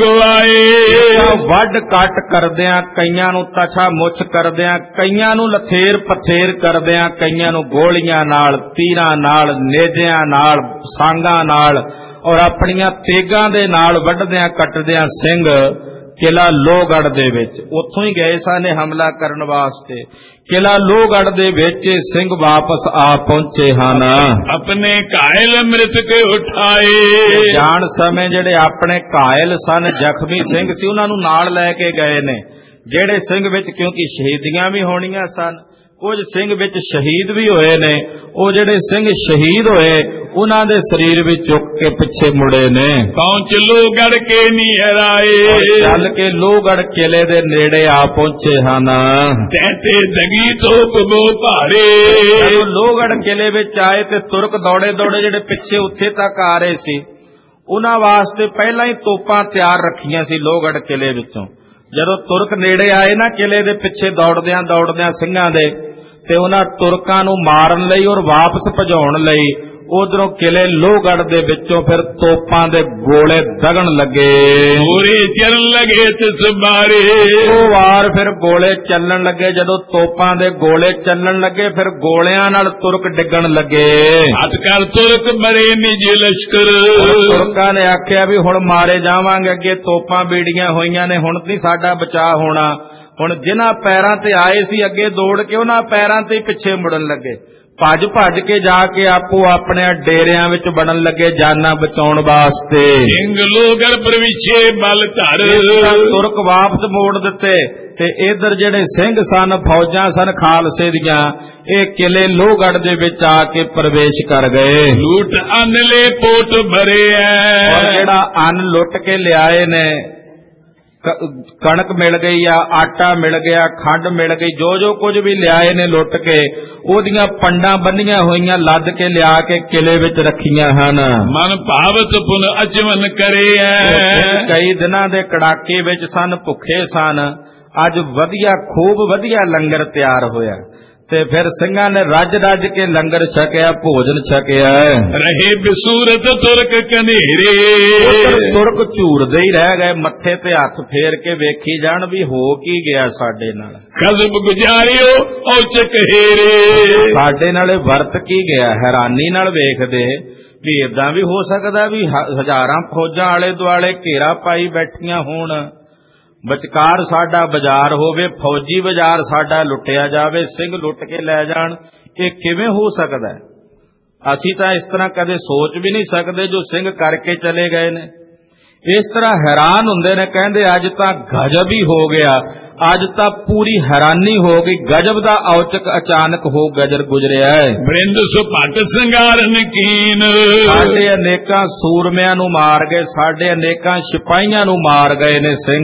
ਅਗਵਾਏ। ਵੱਢ ਕੱਟ ਕਰਦਿਆਂ ਕਈਆਂ ਨੂੰ ਤਛਾ ਮੁੱਛ ਕਰਦਿਆਂ, ਕਈਆਂ ਨੂੰ ਲਥੇਰ ਪਥੇਰ ਕਰਦਿਆਂ, ਕਈਆਂ ਨੂੰ ਗੋਲੀਆਂ ਨਾਲ, ਤੀਰਾਂ ਨਾਲ, ਨੇਜਿਆਂ ਨਾਲ, ਸਾਂਗਾਂ ਨਾਲ ਔਰ ਆਪਣੀਆਂ ਤੇਗਾਂ ਦੇ ਨਾਲ ਵੱਢਦਿਆਂ ਕੱਟਦਿਆਂ ਸਿੰਘ ਕਿਲਾ ਲੋਹਗੜ੍ਹ ਦੇ ਵਿੱਚ, ਉੱਥੋਂ ਹੀ ਗਏ ਸਨ ਹਮਲਾ ਕਰਨ ਵਾਸਤੇ। ਕਿਲਾ ਲੋਹਗੜ੍ਹ ਦੇ ਵਿੱਚ ਸਿੰਘ ਵਾਪਸ ਆ ਪਹੁੰਚੇ ਹਨ। ਆਪਣੇ ਘਾਇਲ ਮ੍ਰਿਤਕ ਉਠਾਏ, ਜਾਣ ਸਮੇਂ ਜਿਹੜੇ ਆਪਣੇ ਘਾਇਲ ਸਨ, ਜ਼ਖਮੀ ਸਿੰਘ ਸੀ, ਉਹਨਾਂ ਨੂੰ ਨਾਲ ਲੈ ਕੇ ਗਏ ਨੇ। ਜਿਹੜੇ ਸਿੰਘ ਵਿੱਚ ਕਿਉਂਕਿ ਸ਼ਹੀਦੀਆਂ ਵੀ ਹੋਣੀਆਂ ਸਨ, ਕੁਝ ਸਿੰਘ ਵਿੱਚ ਸ਼ਹੀਦ ਵੀ ਹੋਏ ਨੇ, ਉਹ ਜਿਹੜੇ ਸਿੰਘ ਸ਼ਹੀਦ ਹੋਏ ਉਹਨਾਂ ਦੇ ਸਰੀਰ ਵੀ ਚੁੱਕ ਕੇ ਪਿੱਛੇ ਮੁੜੇ ਨੇ। ਪਹੁੰਚ ਲੋਹਗੜ੍ਹ ਕੇ ਨਿਹਰਾਏ, ਚੱਲ ਕੇ ਲੋਹਗੜ੍ਹ ਕਿਲੇ ਦੇ ਨੇੜੇ ਆ ਪਹੁੰਚੇ ਹਨ। ਤੈਤੇ ਦਗੀ ਤੋਪ ਬੋ ਭਾਰੇ, ਜਦੋਂ ਲੋਹਗੜ੍ਹ ਕਿਲੇ ਵਿੱਚ ਆਏ ਤੇ ਤੁਰਕ ਦੌੜੇ ਜਿਹੜੇ ਪਿੱਛੇ ਉੱਥੇ ਤੱਕ ਆ ਰਹੇ ਸੀ, ਉਹਨਾਂ ਵਾਸਤੇ ਪਹਿਲਾਂ ਹੀ ਤੋਪਾਂ ਤਿਆਰ ਰੱਖੀਆਂ ਸੀ ਲੋਹਗੜ੍ਹ ਕਿਲੇ ਵਿੱਚੋਂ। ਜਦੋਂ ਤੁਰਕ ਨੇੜੇ ਆਏ ਨਾ ਕਿਲੇ ਦੇ ਪਿੱਛੇ ਦੌੜਦਿਆਂ ਸਿੰਘਾਂ ਦੇ, ਤੇ ਉਹਨਾਂ ਤੁਰਕਾਂ ਨੂੰ ਮਾਰਨ ਲਈ ਔਰ ਵਾਪਸ ਭਜਾਉਣ ਲਈ ਉਧਰੋਂ ਕਿਲੇ ਲੋਹਗੜ੍ਹ ਦੇ ਵਿੱਚੋਂ ਫਿਰ ਤੋਪਾਂ ਦੇ ਗੋਲੇ ਦਗਣ ਲੱਗੇ। ਪੂਰੇ ਚੱਲਣ ਲੱਗੇ ਤਸਬਾਰੇ, ਉਹ ਵਾਰ ਫਿਰ ਗੋਲੇ ਚੱਲਣ ਲੱਗੇ। ਜਦੋਂ ਤੋਪਾਂ ਦੇ ਗੋਲੇ ਚੱਲਣ ਲੱਗੇ ਫਿਰ ਗੋਲਿਆਂ ਨਾਲ ਤੁਰਕ ਡਿੱਗਣ ਲੱਗੇ। ਹੱਥ ਕਰ ਤੁਰਕ ਬਰੇ ਨਿਜ ਲਸ਼ਕਰ, ਤੁਰਕਾਂ ਨੇ ਆਖਿਆ ਵੀ ਹੁਣ ਮਾਰੇ ਜਾਵਾਂਗੇ, ਅੱਗੇ ਤੋਪਾਂ ਬੀੜੀਆਂ ਹੋਈਆਂ ਨੇ, ਹੁਣ ਨਹੀਂ ਸਾਡਾ ਬਚਾਅ ਹੋਣਾ। ਹੁਣ ਜਿਨ੍ਹਾਂ ਪੈਰਾਂ ਤੇ ਆਏ ਸੀ ਅੱਗੇ ਦੌੜ ਕੇ, ਉਹਨਾਂ ਪੈਰਾਂ ਤੇ ਪਿੱਛੇ ਮੁੜਨ ਲੱਗੇ। ਭੱਜ ਕੇ ਜਾ ਕੇ ਆਪੋ ਆਪਣੇ ਡੇਰਿਆਂ ਵਿੱਚ ਵੜਨ ਲੱਗੇ ਜਾਨਾਂ ਬਚਾਉਣ ਵਾਸਤੇ। ਸਿੰਘ ਲੋਹਗੜ੍ਹ ਪ੍ਰਵਿਛੇ ਬਲ ਧਰ, ਤੁਰਕ ਵਾਪਸ ਮੋੜ ਦਿੱਤੇ ਤੇ ਇਧਰ ਜਿਹੜੇ ਸਿੰਘ ਸਨ, ਫੌਜਾਂ ਸਨ ਖਾਲਸੇ ਦੀਆਂ, ਇਹ ਕਿਲੇ ਲੋਹਗੜ੍ਹ ਦੇ ਵਿੱਚ ਆ ਕੇ ਪ੍ਰਵੇਸ਼ ਕਰ ਗਏ। ਲੂਟ ਅਨਲੇ ਪੋਟ ਭਰੇ ਐ, ਜਿਹੜਾ ਅੰਨ ਲੁੱਟ ਕੇ ਲਿਆਏ ਨੇ, ਕਣਕ ਮਿਲ ਗਈ ਆ, ਆਟਾ ਮਿਲ ਗਿਆ, ਖੰਡ ਮਿਲ ਗਈ, ਜੋ ਕੁਝ ਵੀ ਲਿਆਏ ਨੇ ਲੁੱਟ ਕੇ, ਉਹਦੀਆਂ ਪੰਡਾਂ ਬੰਨੀਆਂ ਹੋਈਆਂ ਲੱਦ ਕੇ ਲਿਆ ਕੇ ਕਿਲੇ ਵਿੱਚ ਰੱਖੀਆਂ ਹਨ। ਮਨ ਭਾਵਤ ਪੁਨ ਅਚਵਨ ਕਰੇ ਐ, ਕਈ ਦਿਨਾਂ ਦੇ ਕੜਾਕੇ ਵਿੱਚ ਸਨ, ਭੁੱਖੇ ਸਨ। ਅੱਜ ਖੂਬ ਵਧੀਆ ਲੰਗਰ ਤਿਆਰ ਹੋਇਆ ਤੇ ਫਿਰ ਸਿੰਘਾਂ ਨੇ ਰੱਜ ਕੇ ਲੰਗਰ ਛਕਿਆ, ਭੋਜਨ ਛਕਿਆ। ਰਹੇ ਬਿਸੂਰਤ ਤੁਰਕ ਕਨੇਰੇ, ਤੁਰਕ ਝੂਰਦੇ ਹੀ ਰਹਿ ਗਏ, ਮੱਥੇ ਤੇ ਹੱਥ ਫੇਰ ਕੇ ਵੇਖੀ ਜਾਣ ਵੀ ਹੋ ਕੀ ਗਿਆ ਸਾਡੇ ਨਾਲ। ਕਜ਼ਬ ਗੁਜ਼ਾਰਿਓ ਔਚਕ ਹੇਰੇ, ਸਾਡੇ ਨਾਲ ਵਰਤ ਕੀ ਗਿਆ। ਹੈਰਾਨੀ ਨਾਲ ਵੇਖਦੇ ਵੀ ਏਦਾਂ ਵੀ ਹੋ ਸਕਦਾ ਵੀ ਹਜ਼ਾਰਾਂ ਫੌਜਾਂ ਆਲੇ ਦੁਆਲੇ ਘੇਰਾ ਪਾਈ ਬੈਠੀਆਂ ਹੋਣ, ਵਿਚਕਾਰ ਸਾਡਾ ਬਾਜ਼ਾਰ ਹੋਵੇ, ਫੌਜੀ ਬਾਜ਼ਾਰ ਸਾਡਾ ਲੁੱਟਿਆ ਜਾਵੇ, ਸਿੰਘ ਲੁੱਟ ਕੇ ਲੈ ਜਾਣ, ਇਹ ਕਿਵੇਂ ਹੋ ਸਕਦਾ? ਅਸੀਂ ਤਾਂ ਇਸ ਤਰ੍ਹਾਂ ਕਦੇ ਸੋਚ ਵੀ ਨਹੀਂ ਸਕਦੇ ਜੋ ਸਿੰਘ ਕਰਕੇ ਚਲੇ ਗਏ ਨੇ। ਇਸ ਤਰ੍ਹਾਂ ਹੈਰਾਨ ਹੁੰਦੇ ਨੇ, ਕਹਿੰਦੇ ਅੱਜ ਤਾਂ ਗਜਬ ਹੀ ਹੋ ਗਿਆ, ਅੱਜ ਤਾਂ ਪੂਰੀ ਹੈਰਾਨੀ ਹੋ ਗਈ, ਗਜਬ ਦਾ ਔਚਕ ਅਚਾਨਕ ਹੋ ਗੁਜਰਿਆ ਹੈ। ਬ੍ਰਿੰਦ ਸੁਭਟ ਸੰਗਾਰਨ ਕੀਨ, ਸਾਡੇ ਅਨੇਕਾਂ ਸੂਰਮਿਆਂ ਨੂੰ ਮਾਰ ਗਏ, ਸਾਡੇ ਅਨੇਕਾਂ ਸਿਪਾਹੀਆਂ ਨੂੰ ਮਾਰ ਗਏ ਨੇ ਸਿੰਘ।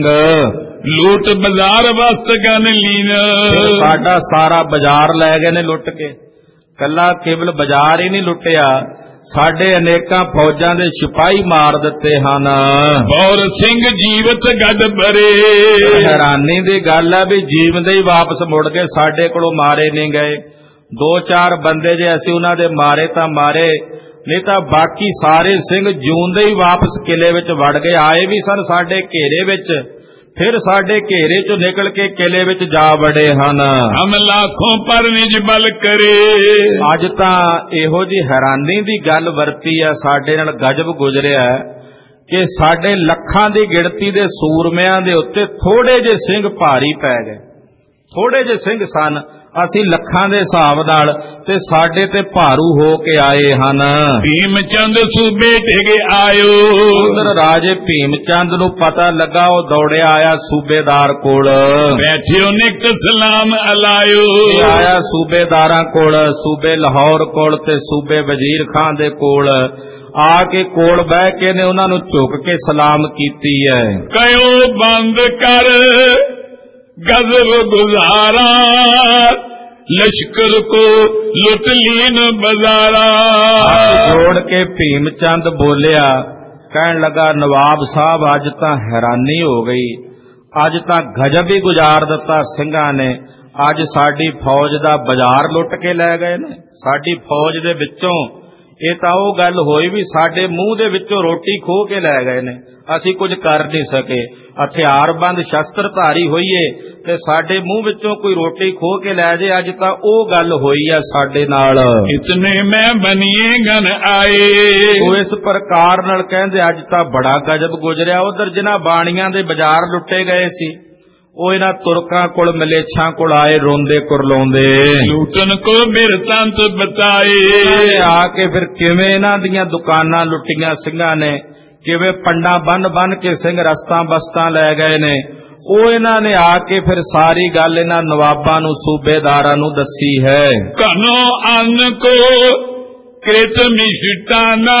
ਲੂਟ ਬਾਜ਼ਾਰ ਵਸਤ ਗਨ ਲੀਨ, ਸਾਡਾ ਸਾਰਾ ਬਾਜ਼ਾਰ ਲੈ ਗਏ ਨੇ ਲੁੱਟ ਕੇ। ਕੱਲਾ ਕੇਵਲ ਬਾਜ਼ਾਰ ਹੀ ਨਹੀਂ ਲੁੱਟਿਆ, ਸਾਡੇ ਅਨੇਕਾਂ ਫੌਜਾਂ ਦੇ ਸਿਪਾਹੀ ਮਾਰ ਦਿੱਤੇ ਹਨ। ਬੌਰ ਸਿੰਘ ਜੀਵਤ ਗੱਡ ਭਰੇ, ਹੈਰਾਨੀ ਦੀ ਗੱਲ ਹੈ ਵੀ ਜੀਵਦੇ ਹੀ ਵਾਪਸ ਮੁੜ ਗਏ, ਸਾਡੇ ਕੋਲੋਂ ਮਾਰੇ ਨਹੀਂ ਗਏ। 2-4 ਬੰਦੇ ਜੇ ਅਸੀਂ ਉਹਨਾਂ ਦੇ ਮਾਰੇ ਤਾਂ ਮਾਰੇ, ਨਹੀਂ ਤਾਂ ਬਾਕੀ ਸਾਰੇ ਸਿੰਘ ਜਿਉਂਦੇ ਹੀ ਵਾਪਸ ਕਿਲੇ ਵਿੱਚ ਵੜ ਗਏ। ਆਏ ਵੀ ਸਨ ਸਾਡੇ ਘੇਰੇ ਵਿੱਚ, ਫਿਰ ਸਾਡੇ ਘੇਰੇ ਚੋਂ ਨਿਕਲ ਕੇ ਕਿਲੇ ਵਿੱਚ ਜਾ ਵੜੇ ਹਨ। ਹਮ ਲਾਖੋਂ ਪਰ ਨਿਜ ਬਲ ਕਰੇ, ਅੱਜ ਤਾਂ ਇਹੋ ਜੀ ਹੈਰਾਨੀ ਦੀ ਗੱਲ ਵਰਤੀ ਆ, ਸਾਡੇ ਨਾਲ ਗਜਬ ਗੁਜ਼ਰਿਆ ਕਿ ਸਾਡੇ ਲੱਖਾਂ ਦੀ ਗਿਣਤੀ ਦੇ ਸੂਰਮਿਆਂ ਦੇ ਉੱਤੇ ਥੋੜੇ ਜਿਹੇ ਸਿੰਘ ਭਾਰੀ ਪੈ ਗਏ। ਥੋੜੇ ਜਿਹੇ ਸਿੰਘ ਸਨ, ਅਸੀਂ ਲੱਖਾਂ ਦੇ ਹਿਸਾਬ ਨਾਲ ਤੇ ਸਾਡੇ ਤੇ ਭਾਰੂ ਹੋ ਕੇ ਆਏ ਹਨ। ਭੀਮ ਚੰਦ ਸੂਬੇ ਟਿਕ ਆਇਓ। ਉਧਰ ਰਾਜੇ ਭੀਮ ਚੰਦ ਨੂੰ ਪਤਾ ਲੱਗਾ, ਉਹ ਦੌੜਿਆ ਆਇਆ ਸੂਬੇਦਾਰ ਕੋਲ। ਬੈਠਿਓ ਨਿਕ ਸਲਾਮ ਅਲਾਇਓ। ਆਇਆ ਸੂਬੇਦਾਰਾਂ ਕੋਲ, ਸੂਬੇ ਲਾਹੌਰ ਕੋਲ ਤੇ ਸੂਬੇ ਵਜ਼ੀਰ ਖਾਨ ਦੇ ਕੋਲ ਆ ਕੇ ਕੋਲ ਬਹਿ ਕੇ ਨੇ ਉਹਨਾਂ ਨੂੰ ਝੁਕ ਕੇ ਸਲਾਮ ਕੀਤੀ ਹੈ। ਕਹਿਓ ਬੰਦ ਕਰ ਗਜ਼ਬ ਗੁਜ਼ਾਰਾ, ਲਸ਼ਕਰ ਕੋ ਲੁੱਟ ਲੀਨ ਬਜ਼ਾਰਾ। ਜੋੜ ਕੇ ਭੀਮ ਚੰਦ ਬੋਲਿਆ, ਕਹਿਣ ਲੱਗਾ ਨਵਾਬ ਸਾਹਿਬ ਅੱਜ ਤਾਂ ਹੈਰਾਨੀ ਹੋ ਗਈ, ਅੱਜ ਤਾਂ ਗਜਬ ਹੀ ਗੁਜ਼ਾਰ ਦਿੱਤਾ ਸਿੰਘਾਂ ਨੇ। ਅੱਜ ਸਾਡੀ ਫੌਜ ਦਾ ਬਾਜ਼ਾਰ ਲੁੱਟ ਕੇ ਲੈ ਗਏ ਨੇ। ਸਾਡੀ ਫੌਜ ਦੇ ਵਿੱਚੋਂ ਇਹ ਤਾਂ ਉਹ ਗੱਲ ਹੋਈ ਵੀ ਸਾਡੇ ਮੂੰਹ ਦੇ ਵਿੱਚੋਂ ਰੋਟੀ ਖੋਹ ਕੇ ਲੈ ਗਏ ਨੇ। ਅਸੀਂ ਕੁਝ ਕਰ ਨਹੀਂ ਸਕੇ, ਹਥਿਆਰਬੰਦ ਸ਼ਸਤਰਧਾਰੀ ਹੋਈਏ ਤੇ ਸਾਡੇ ਮੂੰਹ ਵਿੱਚੋਂ ਕੋਈ ਰੋਟੀ ਖੋਹ ਕੇ ਲੈ ਜੇ। ਅੱਜ ਤਾਂ ਉਹ ਗੱਲ ਹੋਈ ਆ ਸਾਡੇ ਨਾਲ। ਇਤਨੇ ਮੈਂ ਬਣੀਏ ਗਨ ਆਏ। ਉਹ ਇਸ ਪ੍ਰਕਾਰ ਨਾਲ ਕਹਿੰਦੇ ਅੱਜ ਤਾਂ ਬੜਾ ਗਜਬ ਗੁਜ਼ਰਿਆ। ਉਧਰ ਜਿਨ੍ਹਾਂ ਬਾਣੀਆਂ ਦੇ ਬਾਜ਼ਾਰ ਲੁੱਟੇ ਗਏ ਸੀ, ਉਹ ਇਹਨਾਂ ਤੁਰਕਾਂ ਕੋਲ ਮਲੇਛਾਂ ਕੋਲ ਆਏ ਰੋਂਦੇ ਕੁਰਲਾਉਂਦੇ। ਲੂਟਨ ਕੋ ਬਿਰਤੰਤ ਬਤਾਏ। ਆ ਕੇ ਫਿਰ ਕਿਵੇਂ ਇਹਨਾਂ ਦੀਆਂ ਦੁਕਾਨਾਂ ਲੁੱਟੀਆਂ ਸਿੰਘਾਂ ਨੇ, ਕਿਵੇਂ ਪੰਡਾਂ ਬੰਨ ਬੰਨ ਕੇ ਸਿੰਘ ਰਸਤਾਂ ਬਸਤਾਂ ਲੈ ਗਏ ਨੇ। ਉਹ ਇਹਨਾਂ ਨੇ ਆ ਕੇ ਫਿਰ ਸਾਰੀ ਗੱਲ ਇਹਨਾਂ ਨਵਾਬਾਂ ਨੂੰ ਸੂਬੇਦਾਰਾਂ ਨੂੰ ਦੱਸੀ ਹੈ। ਕਨੋ ਅੰਨ ਕੋ ਕ੍ਰਿਤ ਮਿਸ਼ਟਾਨਾ,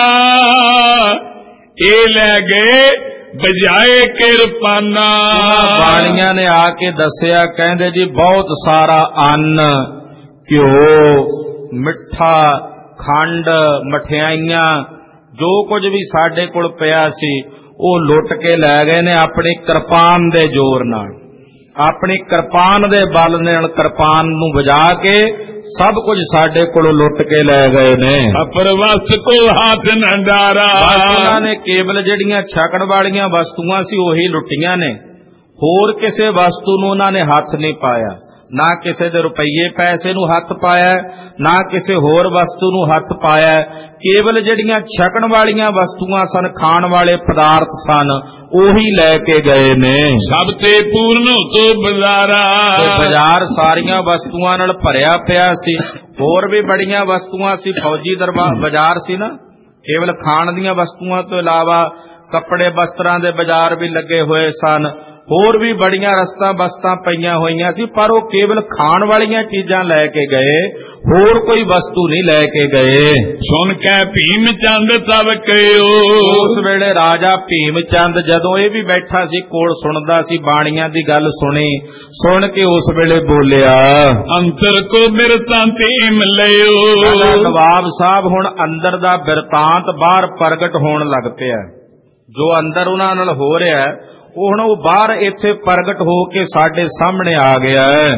ਇਹ ਲੈ ਗਏ ਬਜਾਏ ਕਿਰਪਾਨਾ। ਬਾਣੀਆਂ ਨੇ ਆ ਕੇ ਦੱਸਿਆ, ਕਹਿੰਦੇ ਜੀ ਬਹੁਤ ਸਾਰਾ ਅੰਨ, ਘਿਓ, ਮਿੱਠਾ, ਖੰਡ, ਮਠਿਆਈਆਂ, ਜੋ ਕੁਝ ਵੀ ਸਾਡੇ ਕੋਲ ਪਿਆ ਸੀ ਉਹ ਲੁੱਟ ਕੇ ਲੈ ਗਏ ਨੇ ਆਪਣੀ ਕਿਰਪਾਨ ਦੇ ਜ਼ੋਰ ਨਾਲ। ਆਪਣੀ ਕਿਰਪਾਨ ਦੇ ਬਲ ਨਾਲ ਕਿਰਪਾਨ ਨੂੰ ਵਜਾ ਕੇ ਸਭ ਕੁਝ ਸਾਡੇ ਕੋਲੋਂ ਲੁੱਟ ਕੇ ਲੈ ਗਏ ਨੇ। ਅਪਰ ਵਸਤ ਕੋ ਹੱਥ ਨ ਡਾਰਾ। ਉਹਨਾਂ ਨੇ ਕੇਵਲ ਜਿਹੜੀਆਂ ਛਕਣ ਵਾਲੀਆਂ ਵਸਤੂਆਂ ਸੀ ਉਹੀ ਲੁੱਟੀਆਂ ਨੇ, ਹੋਰ ਕਿਸੇ ਵਸਤੂ ਨੂੰ ਉਹਨਾਂ ਨੇ ਹੱਥ ਨਹੀਂ ਪਾਇਆ। ਨਾ ਕਿਸੇ ਦੇ ਰੁਪਈਏ ਪੈਸੇ ਨੂੰ ਹੱਥ ਪਾਇਆ, ਨਾ ਕਿਸੇ ਹੋਰ ਵਸਤੂ ਨੂੰ ਹੱਥ ਪਾਇਆ। ਕੇਵਲ ਜਿਹੜੀਆਂ ਛਕਣ ਵਾਲੀਆਂ ਵਸਤੂਆਂ ਸਨ, ਖਾਣ ਵਾਲੇ ਪਦਾਰਥ ਸਨ, ਉਹੀ ਲੈ ਕੇ ਗਏ ਨੇ। ਸਭ ਤੇ ਪੂਰਨ ਤੋਂ ਬਾਜ਼ਾਰਾ। ਬਾਜ਼ਾਰ ਸਾਰੀਆਂ ਵਸਤੂਆਂ ਨਾਲ ਭਰਿਆ ਪਿਆ ਸੀ। ਹੋਰ ਵੀ ਬੜੀਆਂ ਵਸਤੂਆਂ ਸੀ, ਫੌਜੀ ਦਰਬਾਰ ਬਾਜ਼ਾਰ ਸੀ ਨਾ। ਕੇਵਲ ਖਾਣ ਦੀਆਂ ਵਸਤੂਆਂ ਤੋਂ ਇਲਾਵਾ ਕੱਪੜੇ ਵਸਤਰਾਂ ਦੇ ਬਾਜ਼ਾਰ ਵੀ ਲੱਗੇ ਹੋਏ ਸਨ। ਹੋਰ ਵੀ ਬੜੀਆਂ ਰਸਤਾਂ ਬਸਤਾਂ ਪਈਆਂ ਹੋਈਆਂ ਸੀ, ਪਰ ਉਹ ਕੇਵਲ ਖਾਣ ਵਾਲੀਆਂ ਚੀਜ਼ਾਂ ਲੈ ਕੇ ਗਏ, ਹੋਰ ਕੋਈ ਵਸਤੂ ਨਹੀਂ ਲੈ ਕੇ ਗਏ। ਸੁਣ ਕੇ ਭੀਮ ਚੰਦ ਤਬ ਕਹਿਓ। ਉਸ ਵੇਲੇ ਰਾਜਾ ਭੀਮ ਚੰਦ ਜਦੋਂ ਇਹ ਵੀ ਬੈਠਾ ਸੀ ਕੋਲ ਸੁਣਦਾ ਸੀ, ਬਾਣੀਆਂ ਦੀ ਗੱਲ ਸੁਣੀ, ਸੁਣ ਕੇ ਉਸ ਵੇਲੇ ਬੋਲਿਆ, ਅੰਤਰ ਕੋ ਬਿਰਤਾਂਤ ਇਮ ਲਿਓ। ਨਵਾਬ ਸਾਹਿਬ ਹੁਣ ਅੰਦਰ ਦਾ ਬਿਰਤਾਂਤ ਬਾਹਰ ਪ੍ਰਗਟ ਹੋਣ ਲੱਗ ਪਿਆ। ਜੋ ਅੰਦਰ ਉਹਨਾਂ ਨਾਲ ਹੋ ਰਿਹਾ ਉਹ ਹੁਣ ਉਹ ਬਾਹਰ ਇੱਥੇ ਪ੍ਰਗਟ ਹੋ ਕੇ ਸਾਡੇ ਸਾਹਮਣੇ ਆ ਗਿਆ ਹੈ।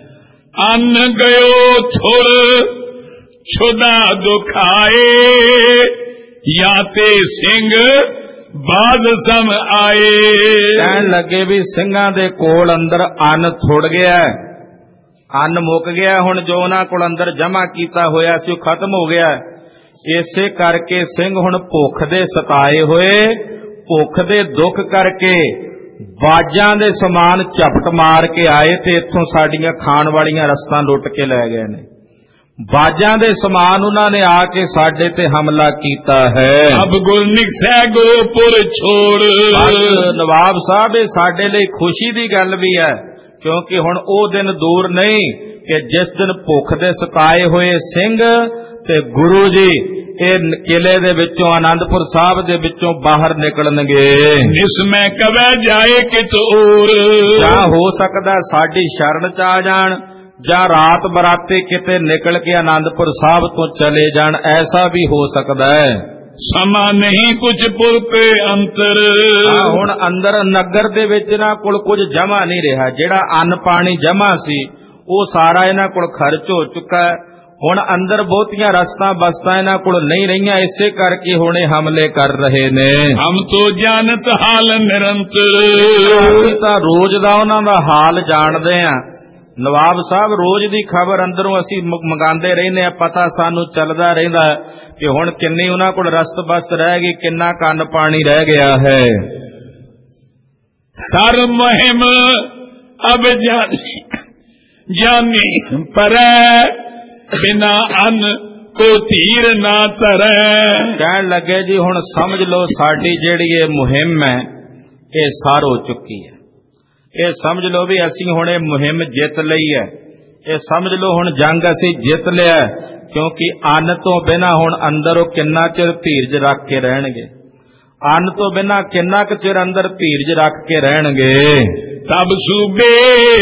ਅੰਨ ਗਇਓ ਥੁਰ ਛੁਦਾ ਦੁਖਾਏ, ਜਾਂ ਤੇ ਸਿੰਘ ਬਾਜ਼ ਸਮ ਆਏ। ਕਹਿਣ ਲੱਗੇ ਵੀ ਸਿੰਘਾਂ ਦੇ ਕੋਲ ਅੰਦਰ ਅੰਨ ਥੁੜ ਗਿਆ, ਅੰਨ ਮੁੱਕ ਗਿਆ। ਹੁਣ ਜੋ ਉਹਨਾਂ ਕੋਲ ਅੰਦਰ ਜਮ੍ਹਾਂ ਕੀਤਾ ਹੋਇਆ ਸੀ ਉਹ ਖਤਮ ਹੋ ਗਿਆ। ਇਸੇ ਕਰਕੇ ਸਿੰਘ ਹੁਣ ਭੁੱਖ ਦੇ ਸਤਾਏ ਹੋਏ, ਭੁੱਖ ਦੇ ਦੁੱਖ ਕਰਕੇ ਬਾਜਾਂ ਦੇ ਸਮਾਨ ਝਪਟ ਮਾਰ ਕੇ ਆਏ ਤੇ ਇੱਥੋਂ ਸਾਡੀਆਂ ਖਾਣ ਵਾਲੀਆਂ ਰਸਤਾਂ ਲੁੱਟ ਕੇ ਲੈ ਗਏ ਨੇ। ਬਾਜਾਂ ਦੇ ਸਮਾਨ ਉਹਨਾਂ ਨੇ ਆ ਕੇ ਸਾਡੇ ਤੇ ਹਮਲਾ ਕੀਤਾ ਹੈ। ਅਬ ਗੁਰਨਿਕ ਸਹਿ ਗੁਰਪੁਰ ਛੋੜ। ਨਵਾਬ ਸਾਹਿਬ ਇਹ ਸਾਡੇ ਲਈ ਖੁਸ਼ੀ ਦੀ ਗੱਲ ਵੀ ਹੈ, ਕਿਉਂਕਿ ਹੁਣ ਉਹ ਦਿਨ ਦੂਰ ਨਹੀਂ ਕਿ ਜਿਸ ਦਿਨ ਭੁੱਖ ਦੇ ਸਤਾਏ ਹੋਏ ਸਿੰਘ ਤੇ ਗੁਰੂ ਜੀ ਇਹ ਕਿਲੇ ਦੇ ਵਿੱਚੋਂ ਆਨੰਦਪੁਰ ਸਾਹਿਬ ਦੇ ਵਿੱਚੋਂ ਬਾਹਰ ਨਿਕਲਣਗੇ। ਇਸ ਮੈਂ ਕਵੇ ਜਾਏ ਕਿਤ ਔਰ। ਜਾਂ ਹੋ ਸਕਦਾ ਸਾਡੀ ਸ਼ਰਨ ਚ ਆ ਜਾਣ, ਜਾਂ ਰਾਤ ਬਰਾਤੇ ਕਿਤੇ ਨਿਕਲ ਕੇ ਆਨੰਦਪੁਰ ਸਾਹਿਬ ਤੋਂ ਚਲੇ ਜਾਣ, ਐਸਾ ਵੀ ਹੋ ਸਕਦਾ ਹੈ। ਸਮਾ ਨਹੀਂ ਕੁਝ ਪੁਰਖ ਅੰਤਰ। ਹੁਣ ਅੰਦਰ ਨਗਰ ਦੇ ਵਿੱਚ ਇਹਨਾਂ ਕੋਲ ਕੁਝ ਜਮਾ ਨਹੀਂ ਰਿਹਾ। ਜਿਹੜਾ ਅੰਨ ਪਾਣੀ ਜਮਾ ਸੀ ਉਹ ਸਾਰਾ ਇਹਨਾਂ ਕੋਲ ਖਰਚ ਹੋ ਚੁੱਕਾ ਹੈ। ਹੁਣ ਅੰਦਰ ਬਹੁਤੀਆਂ ਰਸਤਾਂ ਬਸਤਾਂ ਇਹਨਾਂ ਕੋਲ ਨਹੀਂ ਰਹੀਆਂ, ਇਸੇ ਕਰਕੇ ਹੁਣ ਇਹ ਹਮਲੇ ਕਰ ਰਹੇ ਨੇ। ਹਮ ਤੋਂ ਜਾਣਤ ਹਾਲ ਨਿਰੰਤਰ। ਅਸੀਂ ਤਾਂ ਰੋਜ਼ ਦਾ ਉਹਨਾਂ ਦਾ ਹਾਲ ਜਾਣਦੇ ਆ। ਨਵਾਬ ਸਾਹਿਬ ਰੋਜ਼ ਦੀ ਖਬਰ ਅੰਦਰੋਂ ਅਸੀਂ ਮੰਗਾਉਂਦੇ ਰਹਿੰਦੇ ਆ, ਪਤਾ ਸਾਨੂੰ ਚੱਲਦਾ ਰਹਿੰਦਾ ਕਿ ਹੁਣ ਕਿੰਨੀ ਉਹਨਾਂ ਕੋਲ ਰਸਤ ਬਸਤ ਰਹਿ ਗਈ, ਕਿੰਨਾ ਕੰਨ ਪਾਣੀ ਰਹਿ ਗਿਆ ਹੈ। ਸਰ ਮਹਿਮ ਅਬ ਜਾਨੀ ਜਾਨੀ ਪਰੈ ਬਿਨਾ ਅੰਨ ਕੋ ਧੀਰ ਨਾ ਧਰੈ। ਕਹਿਣ ਲੱਗੇ ਜੀ ਹੁਣ ਸਮਝ ਲਓ ਸਾਡੀ ਜਿਹੜੀ ਇਹ ਮੁਹਿੰਮ ਹੈ ਇਹ ਸਾਰ ਹੋ ਚੁੱਕੀ ਹੈ। ਇਹ ਸਮਝ ਲਓ ਵੀ ਅਸੀਂ ਹੁਣ ਇਹ ਮੁਹਿੰਮ ਜਿੱਤ ਲਈ ਹੈ। ਇਹ ਸਮਝ ਲਓ ਹੁਣ ਜੰਗ ਅਸੀਂ ਜਿੱਤ ਲਿਆ, ਕਿਉਂਕਿ ਅੰਨ ਤੋਂ ਬਿਨਾਂ ਹੁਣ ਅੰਦਰ ਉਹ ਕਿੰਨਾ ਚਿਰ ਧੀਰਜ ਰੱਖ ਕੇ ਰਹਿਣਗੇ। ਅੰਨ ਤੋਂ ਬਿਨਾਂ ਕਿੰਨਾ ਕੁ ਚਿਰ ਅੰਦਰ ਧੀਰਜ ਰੱਖ ਕੇ ਰਹਿਣਗੇ। ਤਬ ਸੂਬੇ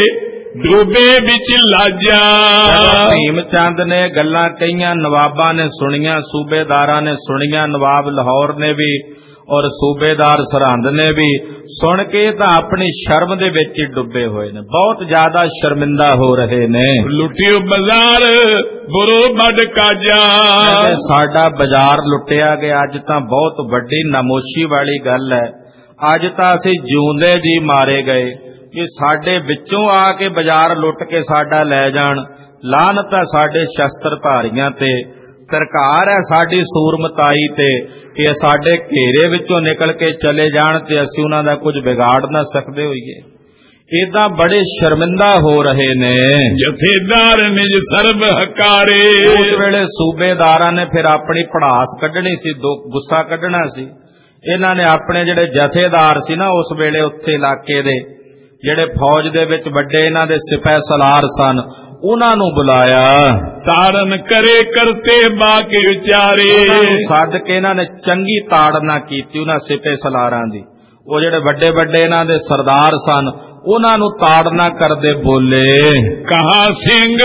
ਡੂਬੇ ਵਿੱਚ ਲਾਜਾ। ਭੀਮ ਚੰਦ ਨੇ ਗੱਲਾਂ ਕਹੀਆਂ, ਨਵਾਬਾਂ ਨੇ ਸੁਣੀਆਂ, ਸੂਬੇਦਾਰਾਂ ਨੇ ਸੁਣੀਆਂ, ਨਵਾਬ ਲਾਹੌਰ ਨੇ ਵੀ ਔਰ ਸੂਬੇਦਾਰ ਸਰਹੰਦ ਨੇ ਵੀ ਸੁਣ ਕੇ ਤਾਂ ਆਪਣੀ ਸ਼ਰਮ ਦੇ ਵਿੱਚ ਹੀ ਡੁੱਬੇ ਹੋਏ ਨੇ, ਬਹੁਤ ਜ਼ਿਆਦਾ ਸ਼ਰਮਿੰਦਾ ਹੋ ਰਹੇ ਨੇ। ਲੁੱਟਿਓ ਬਾਜ਼ਾਰ ਬੁਰੋ ਵੱਡ ਕਾਜਾ। ਸਾਡਾ ਬਾਜ਼ਾਰ ਲੁੱਟਿਆ ਗਿਆ, ਅੱਜ ਤਾਂ ਬਹੁਤ ਵੱਡੀ ਨਮੋਸ਼ੀ ਵਾਲੀ ਗੱਲ ਹੈ। ਅੱਜ ਤਾਂ ਅਸੀਂ ਜਿਉਂਦੇ ਜੀ ਮਾਰੇ ਗਏ ਕਿ ਸਾਡੇ ਵਿੱਚੋਂ ਆ ਕੇ ਬਾਜ਼ਾਰ ਲੁੱਟ ਕੇ ਸਾਡਾ ਲੈ ਜਾਣ। ਲਾਹਨਤ ਹੈ ਸਾਡੇ ਸ਼ਸਤਰਧਾਰੀਆਂ ਤੇ, ਸਰਕਾਰ ਹੈ ਸਾਡੀ ਸੂਰਮਤਾਈ ਤੇ ਕਿ ਸਾਡੇ ਘੇਰੇ ਵਿੱਚੋਂ ਨਿਕਲ ਕੇ ਚਲੇ ਜਾਣ ਤੇ ਅਸੀਂ ਉਹਨਾਂ ਦਾ ਕੁਝ ਵਿਗਾੜ ਨਾ ਸਕਦੇ ਹੋਈਏ। ਇਦਾਂ ਬੜੇ ਸ਼ਰਮਿੰਦਾ ਹੋ ਰਹੇ ਨੇ। ਜਥੇਦਾਰ ਨਿਜ ਸਰਬ ਹਕਾਰੇ। ਉਸ ਵੇਲੇ ਸੂਬੇਦਾਰਾਂ ਨੇ ਫਿਰ ਆਪਣੀ ਭੜਾਸ ਕੱਢਣੀ ਸੀ, ਗੁੱਸਾ ਕੱਢਣਾ ਸੀ। ਇਹਨਾਂ ਨੇ ਆਪਣੇ ਜਿਹੜੇ ਜਥੇਦਾਰ ਸੀ ਨਾ ਉਸ ਵੇਲੇ ਉੱਥੇ ਇਲਾਕੇ ਦੇ, ਜਿਹੜੇ ਫੌਜ ਦੇ ਵਿੱਚ ਵੱਡੇ ਇਹਨਾਂ ਦੇ ਸਿਪਾਹ ਸਲਾਰ ਸਨ, ਉਹਨਾਂ ਨੂੰ ਬੁਲਾਇਆ। ਤਾੜਨ ਕਰੇ ਕਰਤੇ ਬਾਕੀ ਵਿਚਾਰੇ। ਸੱਦ ਕੇ ਇਹਨਾਂ ਨੇ ਚੰਗੀ ਤਾੜਨਾ ਕੀਤੀ ਉਹਨਾਂ ਸਿਪਾਹ ਸਲਾਰਾਂ ਦੀ। ਉਹ ਜਿਹੜੇ ਵੱਡੇ ਵੱਡੇ ਇਹਨਾਂ ਦੇ ਸਰਦਾਰ ਸਨ ਉਹਨਾਂ ਨੂੰ ਤਾੜਨਾ ਕਰਦੇ ਬੋਲੇ। ਕਹਾ ਸਿੰਘ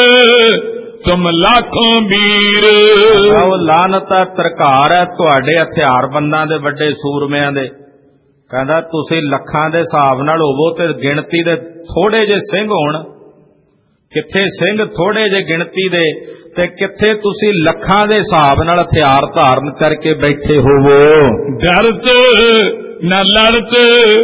ਤੁਮ ਲਾਖੋਂ ਵੀਰ। ਉਹ ਲਾਨਤ ਹੈ, ਤਰਕਾਰ ਹੈ ਤੁਹਾਡੇ ਹਥਿਆਰਬੰਦਾਂ ਦੇ ਵੱਡੇ ਸੂਰਮਿਆਂ ਦੇ। ਕਹਿੰਦਾ ਤੁਸੀਂ ਲੱਖਾਂ ਦੇ ਹਿਸਾਬ ਨਾਲ ਹੋਵੋ ਤੇ ਗਿਣਤੀ ਦੇ ਥੋੜੇ ਜਿਹੇ ਸਿੰਘ ਹੋਣ। ਕਿੱਥੇ ਸਿੰਘ ਥੋੜੇ ਜਿਹੇ ਗਿਣਤੀ ਦੇ ਤੇ ਕਿੱਥੇ ਤੁਸੀਂ ਲੱਖਾਂ ਦੇ ਹਿਸਾਬ ਨਾਲ ਹਥਿਆਰ ਧਾਰਨ ਕਰਕੇ ਬੈਠੇ ਹੋਵੋ। ਡਰਤ ਨਾ ਲੜਤ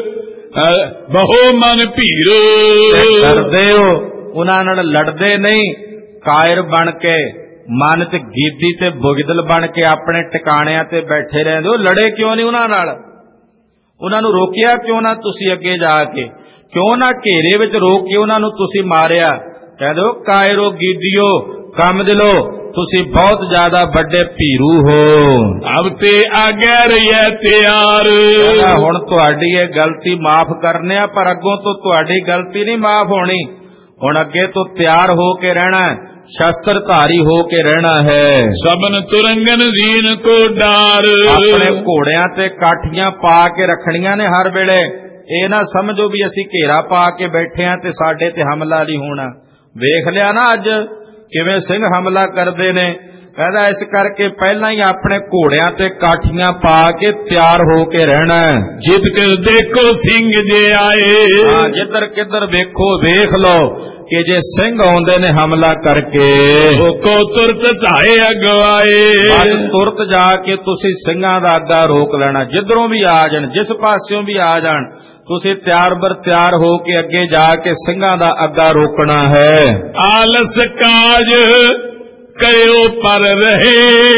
ਬਹੁ ਮਨ ਭੀਰ। ਡਰਦੇ ਹੋ, ਉਹਨਾਂ ਨਾਲ ਲੜਦੇ ਨਹੀਂ, ਕਾਇਰ ਬਣ ਕੇ ਮਨ ਚ ਗੀਦੀ ਤੇ ਬੁਗਦਲ ਬਣ ਕੇ ਆਪਣੇ ਟਿਕਾਣਿਆਂ ਤੇ ਬੈਠੇ ਰਹਿੰਦੇ ਹੋ। ਲੜੇ ਕਿਉਂ ਨਹੀਂ ਉਹਨਾਂ ਨਾਲ? ਉਹਨਾਂ ਨੂੰ ਰੋਕਿਆ ਕਿਉਂ ਨਾ ਤੁਸੀਂ ਅੱਗੇ ਜਾ ਕੇ? ਕਿਉਂ ਨਾ ਘੇਰੇ ਵਿੱਚ ਰੋਕ ਕੇ ਉਹਨਾਂ ਨੂੰ ਤੁਸੀਂ ਮਾਰਿਆ? ਕਹਿੰਦੇ ਹੋ ਕਾਇਰੋ ਗੀਦੀਓ ਕੰਮ ਦਿਲੋ, ਤੁਸੀਂ ਬਹੁਤ ਜ਼ਿਆਦਾ ਵੱਡੇ ਭੀਰੂ ਹੋ। ਅਬ ਤੇ ਆਗੇ ਰਹੀਏ ਤਿਆਰ। ਹੁਣ ਤੁਹਾਡੀ ਇਹ ਗਲਤੀ ਮਾਫ ਕਰਨੇ ਆ, ਪਰ ਅੱਗੋਂ ਤੋਂ ਤੁਹਾਡੀ ਗਲਤੀ ਨਹੀਂ ਮਾਫ ਹੋਣੀ। ਹੁਣ ਅੱਗੇ ਤੋਂ ਤਿਆਰ ਹੋ ਕੇ ਰਹਿਣਾ, ਸ਼ਸਤਰਧਾਰੀ ਹੋ ਕੇ ਰਹਿਣਾ ਹੈ। ਸਬਨ ਤੁਰੰਗਨ ਦੀਨ ਕੋ ਡਾਰ। ਆਪਣੇ ਘੋੜਿਆਂ ਤੇ ਕਾਠੀਆਂ ਪਾ ਕੇ ਰੱਖਣੀਆਂ ਨੇ ਹਰ ਵੇਲੇ। ਇਹ ਨਾ ਸਮਝੋ ਵੀ ਅਸੀਂ ਘੇਰਾ ਪਾ ਕੇ ਬੈਠੇ ਆ ਤੇ ਸਾਡੇ ਤੇ ਹਮਲਾ ਨਹੀਂ ਹੋਣਾ। ਵੇਖ ਲਿਆ ਨਾ ਅੱਜ ਕਿਵੇਂ ਸਿੰਘ ਹਮਲਾ ਕਰਦੇ ਨੇ। ਕਹਿੰਦਾ ਇਸ ਕਰਕੇ ਪਹਿਲਾਂ ਹੀ ਆਪਣੇ ਘੋੜਿਆਂ ਤੇ ਕਾਠੀਆਂ ਪਾ ਕੇ ਤਿਆਰ ਹੋ ਕੇ ਰਹਿਣਾ। ਜਿਤ ਕਰ ਦੇਖੋ ਸਿੰਘ ਜੇ ਆਏ। ਜਿੱਧਰ ਕਿੱਧਰ ਵੇਖੋ ਵੇਖ ਲਓ ਕਿ ਜੇ ਸਿੰਘ ਆਉਂਦੇ ਨੇ ਹਮਲਾ ਕਰਕੇ, ਕੋ ਤੁਰਤ ਧਾਏ ਅਗਵਾਏ। ਤੁਰਤ ਜਾ ਕੇ ਤੁਸੀਂ ਸਿੰਘਾਂ ਦਾ ਅੱਗਾ ਰੋਕ ਲੈਣਾ। ਜਿੱਧਰੋਂ ਵੀ ਆ ਜਾਣ, ਜਿਸ ਪਾਸਿਓਂ ਵੀ ਆ ਜਾਣ, ਤੁਸੀਂ ਤਿਆਰ ਬਰ ਤਿਆਰ ਹੋ ਕੇ ਅੱਗੇ ਜਾ ਕੇ ਸਿੰਘਾਂ ਦਾ ਅੱਗਾ ਰੋਕਣਾ ਹੈ। ਆਲਸ ਕਾਜ ਕਰਿਓ ਪਰ ਰਹੇ,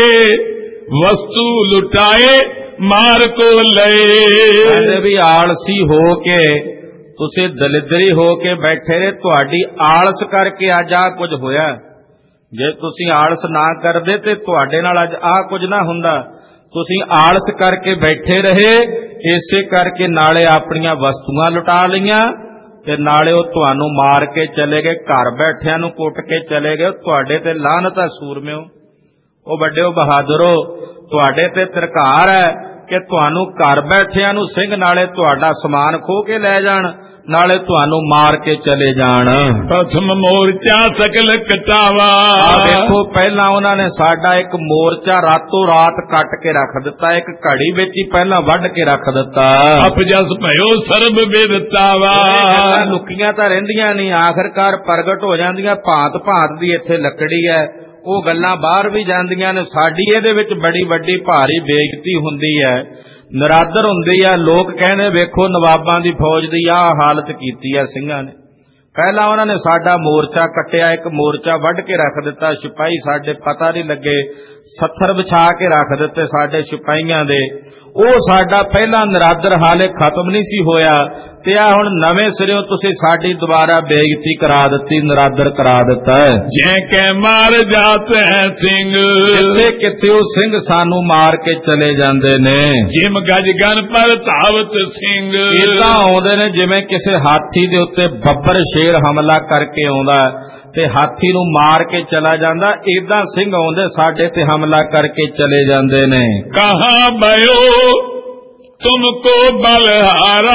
ਵਸਤੂ ਲੁਟਾਏ ਮਾਰ ਕੋ ਲਏ। ਕਹਿੰਦੇ ਵੀ ਆਲਸੀ ਹੋ ਕੇ ਤੁਸੀਂ ਦਲਿਦਰੀ ਹੋ ਕੇ ਬੈਠੇ ਰਹੇ, ਤੁਹਾਡੀ ਆਲਸ ਕਰਕੇ ਅੱਜ ਆ ਕੁਝ ਹੋਇਆ। ਜੇ ਤੁਸੀਂ ਆਲਸ ਨਾ ਕਰਦੇ ਤੇ ਤੁਹਾਡੇ ਨਾਲ ਅੱਜ ਆ ਕੁਝ ਨਾ ਹੁੰਦਾ। ਤੁਸੀਂ ਆਲਸ ਕਰਕੇ ਬੈਠੇ ਰਹੇ, ਇਸੇ ਕਰਕੇ ਨਾਲੇ ਆਪਣੀਆਂ ਵਸਤੂਆਂ ਲੁਟਾ ਲਈਆਂ ਤੇ ਨਾਲੇ ਉਹ ਤੁਹਾਨੂੰ ਮਾਰ ਕੇ ਚਲੇ ਗਏ, ਘਰ ਬੈਠਿਆਂ ਨੂੰ ਕੁੱਟ ਕੇ ਚਲੇ ਗਏ। ਤੁਹਾਡੇ ਤੇ ਲਾਹਨਤ ਹੈ ਸੂਰਮਿਓ, ਉਹ ਵੱਡਿਓ ਬਹਾਦਰੋ, ਤੁਹਾਡੇ ਤੇ ਤਰਕਾਰ ਹੈ ਕਿ ਤੁਹਾਨੂੰ ਘਰ ਬੈਠਿਆਂ ਨੂੰ ਸਿੰਘ ਨਾਲੇ ਤੁਹਾਡਾ ਸਮਾਨ ਖੋਹ ਕੇ ਲੈ ਜਾਣ, ਨਾਲੇ ਤੁਹਾਨੂੰ ਮਾਰ ਕੇ ਚਲੇ ਜਾਣ। ਪ੍ਰਥਮ ਮੋਰਚਾ ਸਕਲ ਕਟਾਵਾ। ਦੇਖੋ ਪਹਿਲਾਂ ਉਹਨਾਂ ਨੇ ਸਾਡਾ ਇੱਕ ਮੋਰਚਾ ਰਾਤੋਂ ਰਾਤ ਕੱਟ ਕੇ ਰੱਖ ਦਿੱਤਾ, ਇੱਕ ਘੜੀ ਵਿੱਚ ਹੀ ਪਹਿਲਾਂ ਵੱਢ ਕੇ ਰੱਖ ਦਿੱਤਾ। ਅਪਜਸ ਭਇਓ ਸਰਬ ਬੇਦਤਾਵਾ। ਲੁਕੀਆਂ ਤਾਂ ਰਹਿੰਦੀਆਂ ਨਹੀਂ, ਆਖਰਕਾਰ ਪ੍ਰਗਟ ਹੋ ਜਾਂਦੀਆਂ। ਭਾਂਤ ਭਾਂਤ ਦੀ ਇੱਥੇ ਲੱਕੜੀ ਹੈ, ਉਹ ਗੱਲਾਂ ਬਾਹਰ ਵੀ ਜਾਂਦੀਆਂ ਨੇ। ਸਾਡੀ ਇਹਦੇ ਵਿੱਚ ਬੜੀ ਵੱਡੀ ਭਾਰੀ ਬੇਇੱਜ਼ਤੀ ਹੁੰਦੀ ਹੈ, ਨਰਾਦਰ ਹੁੰਦੀ ਆ। ਲੋਕ ਕਹਿੰਦੇ ਵੇਖੋ ਨਵਾਬਾਂ ਦੀ ਫੌਜ ਦੀ ਆਹ ਹਾਲਤ ਕੀਤੀ ਆ ਸਿੰਘਾਂ ਨੇ। ਪਹਿਲਾਂ ਉਹਨਾਂ ਨੇ ਸਾਡਾ ਮੋਰਚਾ ਕੱਟਿਆ, ਇੱਕ ਮੋਰਚਾ ਵੱਢ ਕੇ ਰੱਖ ਦਿੱਤਾ। ਸਿਪਾਹੀ ਸਾਡੇ ਪਤਾ ਨਹੀਂ ਲੱਗੇ, ਸੱਥਰ ਵਿਛਾ ਕੇ ਰੱਖ ਦਿੱਤੇ ਸਾਡੇ ਸਿਪਾਹੀਆਂ ਦੇ। ਉਹ ਸਾਡਾ ਪਹਿਲਾ ਨਰਾਦਰ ਹਾਲੇ ਖਤਮ ਨਹੀਂ ਸੀ ਹੋਇਆ, ਤੇ ਆ ਹੁਣ ਨਵੇਂ ਸਿਰਿਓਂ ਤੁਸੀਂ ਸਾਡੀ ਦੁਬਾਰਾ ਬੇਇੱਜ਼ਤੀ ਕਰਾ ਦਿੱਤੀ, ਨਰਾਦਰ ਕਰਾ ਦਿੱਤਾ। ਜੈ ਕੈ ਮਾਰ ਜਾਤ ਹੈ ਸਿੰਘ, ਜਿੱਥੇ ਕਿੱਥੇ ਉਹ ਸਿੰਘ ਸਾਨੂੰ ਮਾਰ ਕੇ ਚਲੇ ਜਾਂਦੇ ਨੇ। ਜਿਮ ਗਜ ਗਨ ਪਰ ਧਾਵਤ ਸਿੰਘ, ਇਦਾਂ ਆਉਂਦੇ ਨੇ ਜਿਵੇਂ ਕਿਸੇ ਹਾਥੀ ਦੇ ਉੱਤੇ ਬੱਬਰ ਸ਼ੇਰ ਹਮਲਾ ਕਰਕੇ ਆਉਂਦਾ ਤੇ ਹਾਥੀ ਨੂੰ ਮਾਰ ਕੇ ਚਲਾ ਜਾਂਦਾ, ਇਦਾਂ ਸਿੰਘ ਆਉਂਦੇ ਸਾਡੇ ਤੇ ਹਮਲਾ ਕਰਕੇ ਚਲੇ ਜਾਂਦੇ ਨੇ। ਕਹਾਂ ਬਯੋ ਤੁਮਕੋ ਬਲਹਾਰਾ,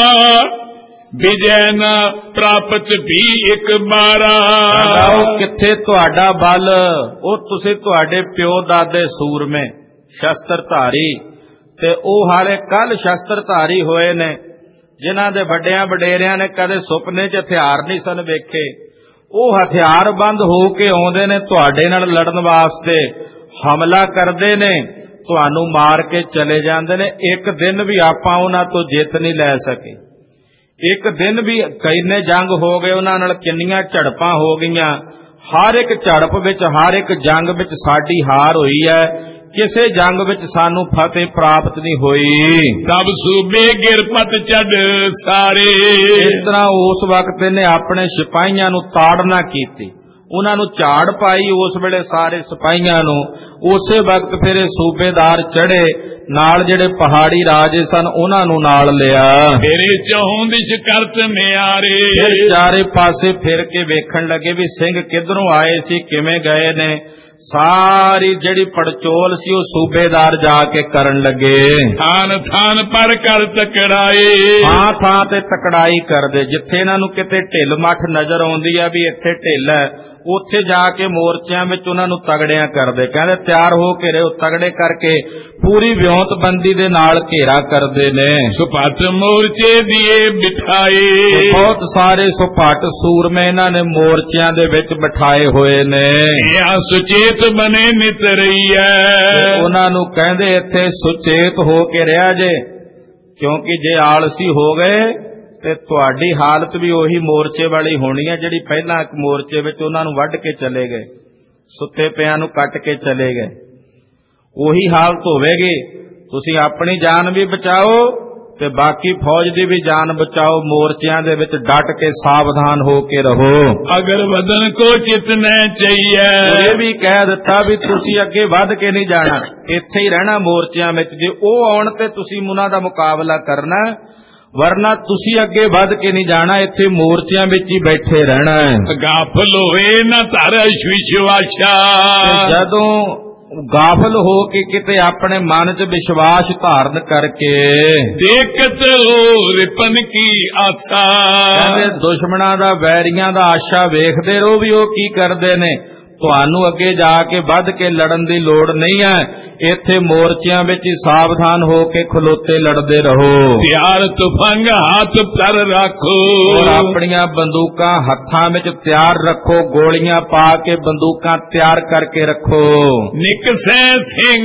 ਵਿਜੈ ਨਾ ਪ੍ਰਾਪਤ ਵੀ ਇੱਕ ਬਾਰਾ। ਉਹ ਕਿੱਥੇ ਤੁਹਾਡਾ ਬਲ, ਉਹ ਤੁਸੀਂ ਤੁਹਾਡੇ ਪਿਓ ਦਾਦੇ ਸੂਰਮੇ ਸ਼ਸਤਰਧਾਰੀ, ਤੇ ਉਹ ਹਾਲੇ ਕੱਲ ਸ਼ਸਤਰਧਾਰੀ ਹੋਏ ਨੇ, ਜਿਨ੍ਹਾਂ ਦੇ ਵੱਡਿਆਂ ਵਡੇਰਿਆਂ ਨੇ ਕਦੇ ਸੁਪਨੇ 'ਚ ਹਥਿਆਰ ਨਹੀਂ ਸਨ ਵੇਖੇ। ਉਹ ਹਥਿਆਰਬੰਦ ਹੋ ਕੇ ਆਉਂਦੇ ਨੇ, ਤੁਹਾਡੇ ਨਾਲ ਲੜਨ ਵਾਸਤੇ ਹਮਲਾ ਕਰਦੇ ਨੇ, ਤੁਹਾਨੂੰ ਮਾਰ ਕੇ ਚਲੇ ਜਾਂਦੇ ਨੇ। ਇੱਕ ਦਿਨ ਵੀ ਆਪਾਂ ਉਹਨਾਂ ਤੋਂ ਜਿੱਤ ਨਹੀਂ ਲੈ ਸਕੇ। ਇੱਕ ਦਿਨ ਵੀ ਕਿੰਨੇ ਜੰਗ ਹੋ ਗਏ ਉਹਨਾਂ ਨਾਲ, ਕਿੰਨੀਆਂ ਝੜਪਾਂ ਹੋ ਗਈਆਂ। ਹਰ ਇੱਕ ਝੜਪ ਵਿੱਚ, ਹਰ ਇੱਕ ਜੰਗ ਵਿੱਚ ਸਾਡੀ ਹਾਰ ਹੋਈ ਹੈ, ਕਿਸੇ ਜੰਗ ਵਿੱਚ ਸਾਨੂੰ ਫਤਿਹ ਪ੍ਰਾਪਤ ਨਹੀਂ ਹੋਈ। ਸਭ ਸੂਬੇ ਗਿਰਪਤ ਛੱਡ ਸਾਰੇ, ਇਸ ਤਰ੍ਹਾਂ ਉਸ ਵਕਤ ਇਹਨੇ ਆਪਣੇ ਸਿਪਾਹੀਆਂ ਨੂੰ ਤਾੜਨਾ ਕੀਤੀ, ਉਹਨਾਂ ਨੂੰ ਝਾੜ ਪਾਈ ਉਸ ਵੇਲੇ ਸਾਰੇ ਸਿਪਾਹੀਆਂ ਨੂੰ। ਉਸੇ ਵਕਤ ਫਿਰ ਇਹ ਸੂਬੇਦਾਰ ਚੜੇ, ਨਾਲ ਜਿਹੜੇ ਪਹਾੜੀ ਰਾਜੇ ਸਨ ਉਹਨਾਂ ਨੂੰ ਨਾਲ ਲਿਆ। ਮੇਰੇ ਚੌਂ ਦਿਸ਼ ਕਰਤ ਮਿਆਰੇ, ਫਿਰ ਚਾਰੇ ਪਾਸੇ ਫਿਰ ਕੇ ਵੇਖਣ ਲੱਗੇ ਵੀ ਸਿੰਘ ਕਿੱਧਰੋਂ ਆਏ ਸੀ, ਕਿਵੇਂ ਗਏ ਨੇ। ਸਾਰੀ ਜਿਹੜੀ ਪੜਚੋਲ ਸੀ ਉਹ ਸੂਬੇਦਾਰ ਜਾ ਕੇ ਕਰਨ ਲੱਗੇ। ਥਾਨ ਥਾਨ ਪਰ ਕਰ ਤਕੜਾਏ, ਥਾਂ ਥਾਂ ਤੇ ਤਕੜਾਈ ਕਰਦੇ। ਜਿੱਥੇ ਇਹਨਾਂ ਨੂੰ ਕਿਤੇ ਢਿੱਲ ਮੱਠ ਨਜ਼ਰ ਆਉਂਦੀ ਆ ਵੀ ਇੱਥੇ ਢਿੱਲ ਹੈ, ਉੱਥੇ ਜਾ ਕੇ ਮੋਰਚਿਆਂ ਵਿੱਚ ਉਹਨਾਂ ਨੂੰ ਤਗੜਿਆਂ ਕਰਦੇ। ਕਹਿੰਦੇ ਤਿਆਰ ਹੋ ਕੇ ਰਹੋ, ਤਗੜੇ ਕਰਕੇ ਪੂਰੀ ਵਿਉਂਤਬੰਦੀ ਦੇ ਨਾਲ ਘੇਰਾ ਕਰਦੇ ਨੇ। ਸੁਪੱਟ ਮੋਰਚੇ ਦੀਏ ਬਿਠਾਏ, ਬਹੁਤ ਸਾਰੇ ਸੁਪੱਟ ਸੂਰਮੇ ਇਹਨਾਂ ਨੇ ਮੋਰਚਿਆਂ ਦੇ ਵਿੱਚ ਬਿਠਾਏ ਹੋਏ ਨੇ। ਇਹ ਸੁਚੇਤ ਬਨੇ ਨਿਤ ਰਹੀਐ, ਉਹਨਾਂ ਨੂੰ ਕਹਿੰਦੇ ਇੱਥੇ ਸੁਚੇਤ ਹੋ ਕੇ ਰਿਹਾ ਜੇ, ਕਿਉਂਕਿ ਜੇ ਆਲਸੀ ਹੋ ਗਏ ਤੇ ਤੁਹਾਡੀ ਹਾਲਤ ਵੀ ਉਹੀ ਮੋਰਚੇ ਵਾਲੀ ਹੋਣੀ ਹੈ ਜਿਹੜੀ ਪਹਿਲਾਂ ਇੱਕ ਮੋਰਚੇ ਵਿੱਚ ਉਹਨਾਂ ਨੂੰ ਵੱਢ ਕੇ ਚਲੇ ਗਏ, ਸੁੱਤੇ ਪਿਆਂ ਨੂੰ ਕੱਟ ਕੇ ਚਲੇ ਗਏ, ਉਹੀ ਹਾਲਤ ਹੋਵੇਗੀ। ਤੁਸੀਂ ਆਪਣੀ ਜਾਨ ਵੀ ਬਚਾਓ ਤੇ ਬਾਕੀ ਫੌਜ ਦੀ ਵੀ ਜਾਨ ਬਚਾਓ। ਮੋਰਚਿਆਂ ਦੇ ਵਿੱਚ ਡਟ ਕੇ ਸਾਵਧਾਨ ਹੋ ਕੇ ਰਹੋ। ਅਗਰ ਵਧਨ ਕੋ ਚਿਤਨਾ ਚਾਹੀਏ, ਇਹ ਵੀ ਕਹਿ ਦਿੱਤਾ ਵੀ ਤੁਸੀਂ ਅੱਗੇ ਵੱਧ ਕੇ ਨਹੀਂ ਜਾਣਾ, ਇੱਥੇ ਹੀ ਰਹਿਣਾ ਮੋਰਚਿਆਂ ਵਿੱਚ। ਜੇ ਉਹ ਆਉਣ ਤੇ ਤੁਸੀਂ ਉਹਨਾਂ ਦਾ ਮੁਕਾਬਲਾ ਕਰਨਾ, ਵਰਨਾ ਤੁਸੀਂ ਅੱਗੇ ਵੱਧ ਕੇ ਨਹੀਂ ਜਾਣਾ, ਇੱਥੇ ਮੋਰਚਿਆਂ ਵਿੱਚ ਹੀ ਬੈਠੇ ਰਹਿਣਾ ਹੈ। ਗਾਫਲ ਹੋਏ ਨਾ ਧਾਰਾ ਵਿਸ਼ਵਾਸਾ, ਜਦੋਂ ਗਾਫਲ ਹੋ ਕੇ ਕਿਤੇ ਆਪਣੇ ਮਨ 'ਚ ਵਿਸ਼ਵਾਸ ਧਾਰਨ ਕਰਕੇ ਦੇਖਤ ਹੋ ਰਿਪਨ ਕੀ ਆਸਾ, ਕਹਿੰਦੇ ਦੁਸ਼ਮਣਾਂ ਦਾ, ਵੈਰੀਆਂ ਦਾ ਆਸ਼ਾ ਵੇਖਦੇ ਰਹੋ ਵੀ ਉਹ ਕੀ ਕਰਦੇ ਨੇ। ਤੁਹਾਨੂੰ ਅੱਗੇ ਜਾ ਕੇ ਵੱਧ ਕੇ ਲੜਨ ਦੀ ਲੋੜ ਨਹੀਂ ਹੈ, ਇੱਥੇ ਮੋਰਚਿਆਂ ਵਿੱਚ ਹੀ ਸਾਵਧਾਨ ਹੋ ਕੇ ਖਲੋਤੇ ਲੜਦੇ ਰਹੋ। ਤਿਆਰ ਤੁਫੰਗ ਹੱਥ ਪਰ ਰੱਖੋ, ਔਰ ਆਪਣੀਆਂ ਬੰਦੂਕਾਂ ਹੱਥਾਂ ਵਿੱਚ ਤਿਆਰ ਰੱਖੋ, ਗੋਲੀਆਂ ਪਾ ਕੇ ਬੰਦੂਕਾਂ ਤਿਆਰ ਕਰਕੇ ਰੱਖੋ। ਨਿਕਸੈ ਸਿੰਘ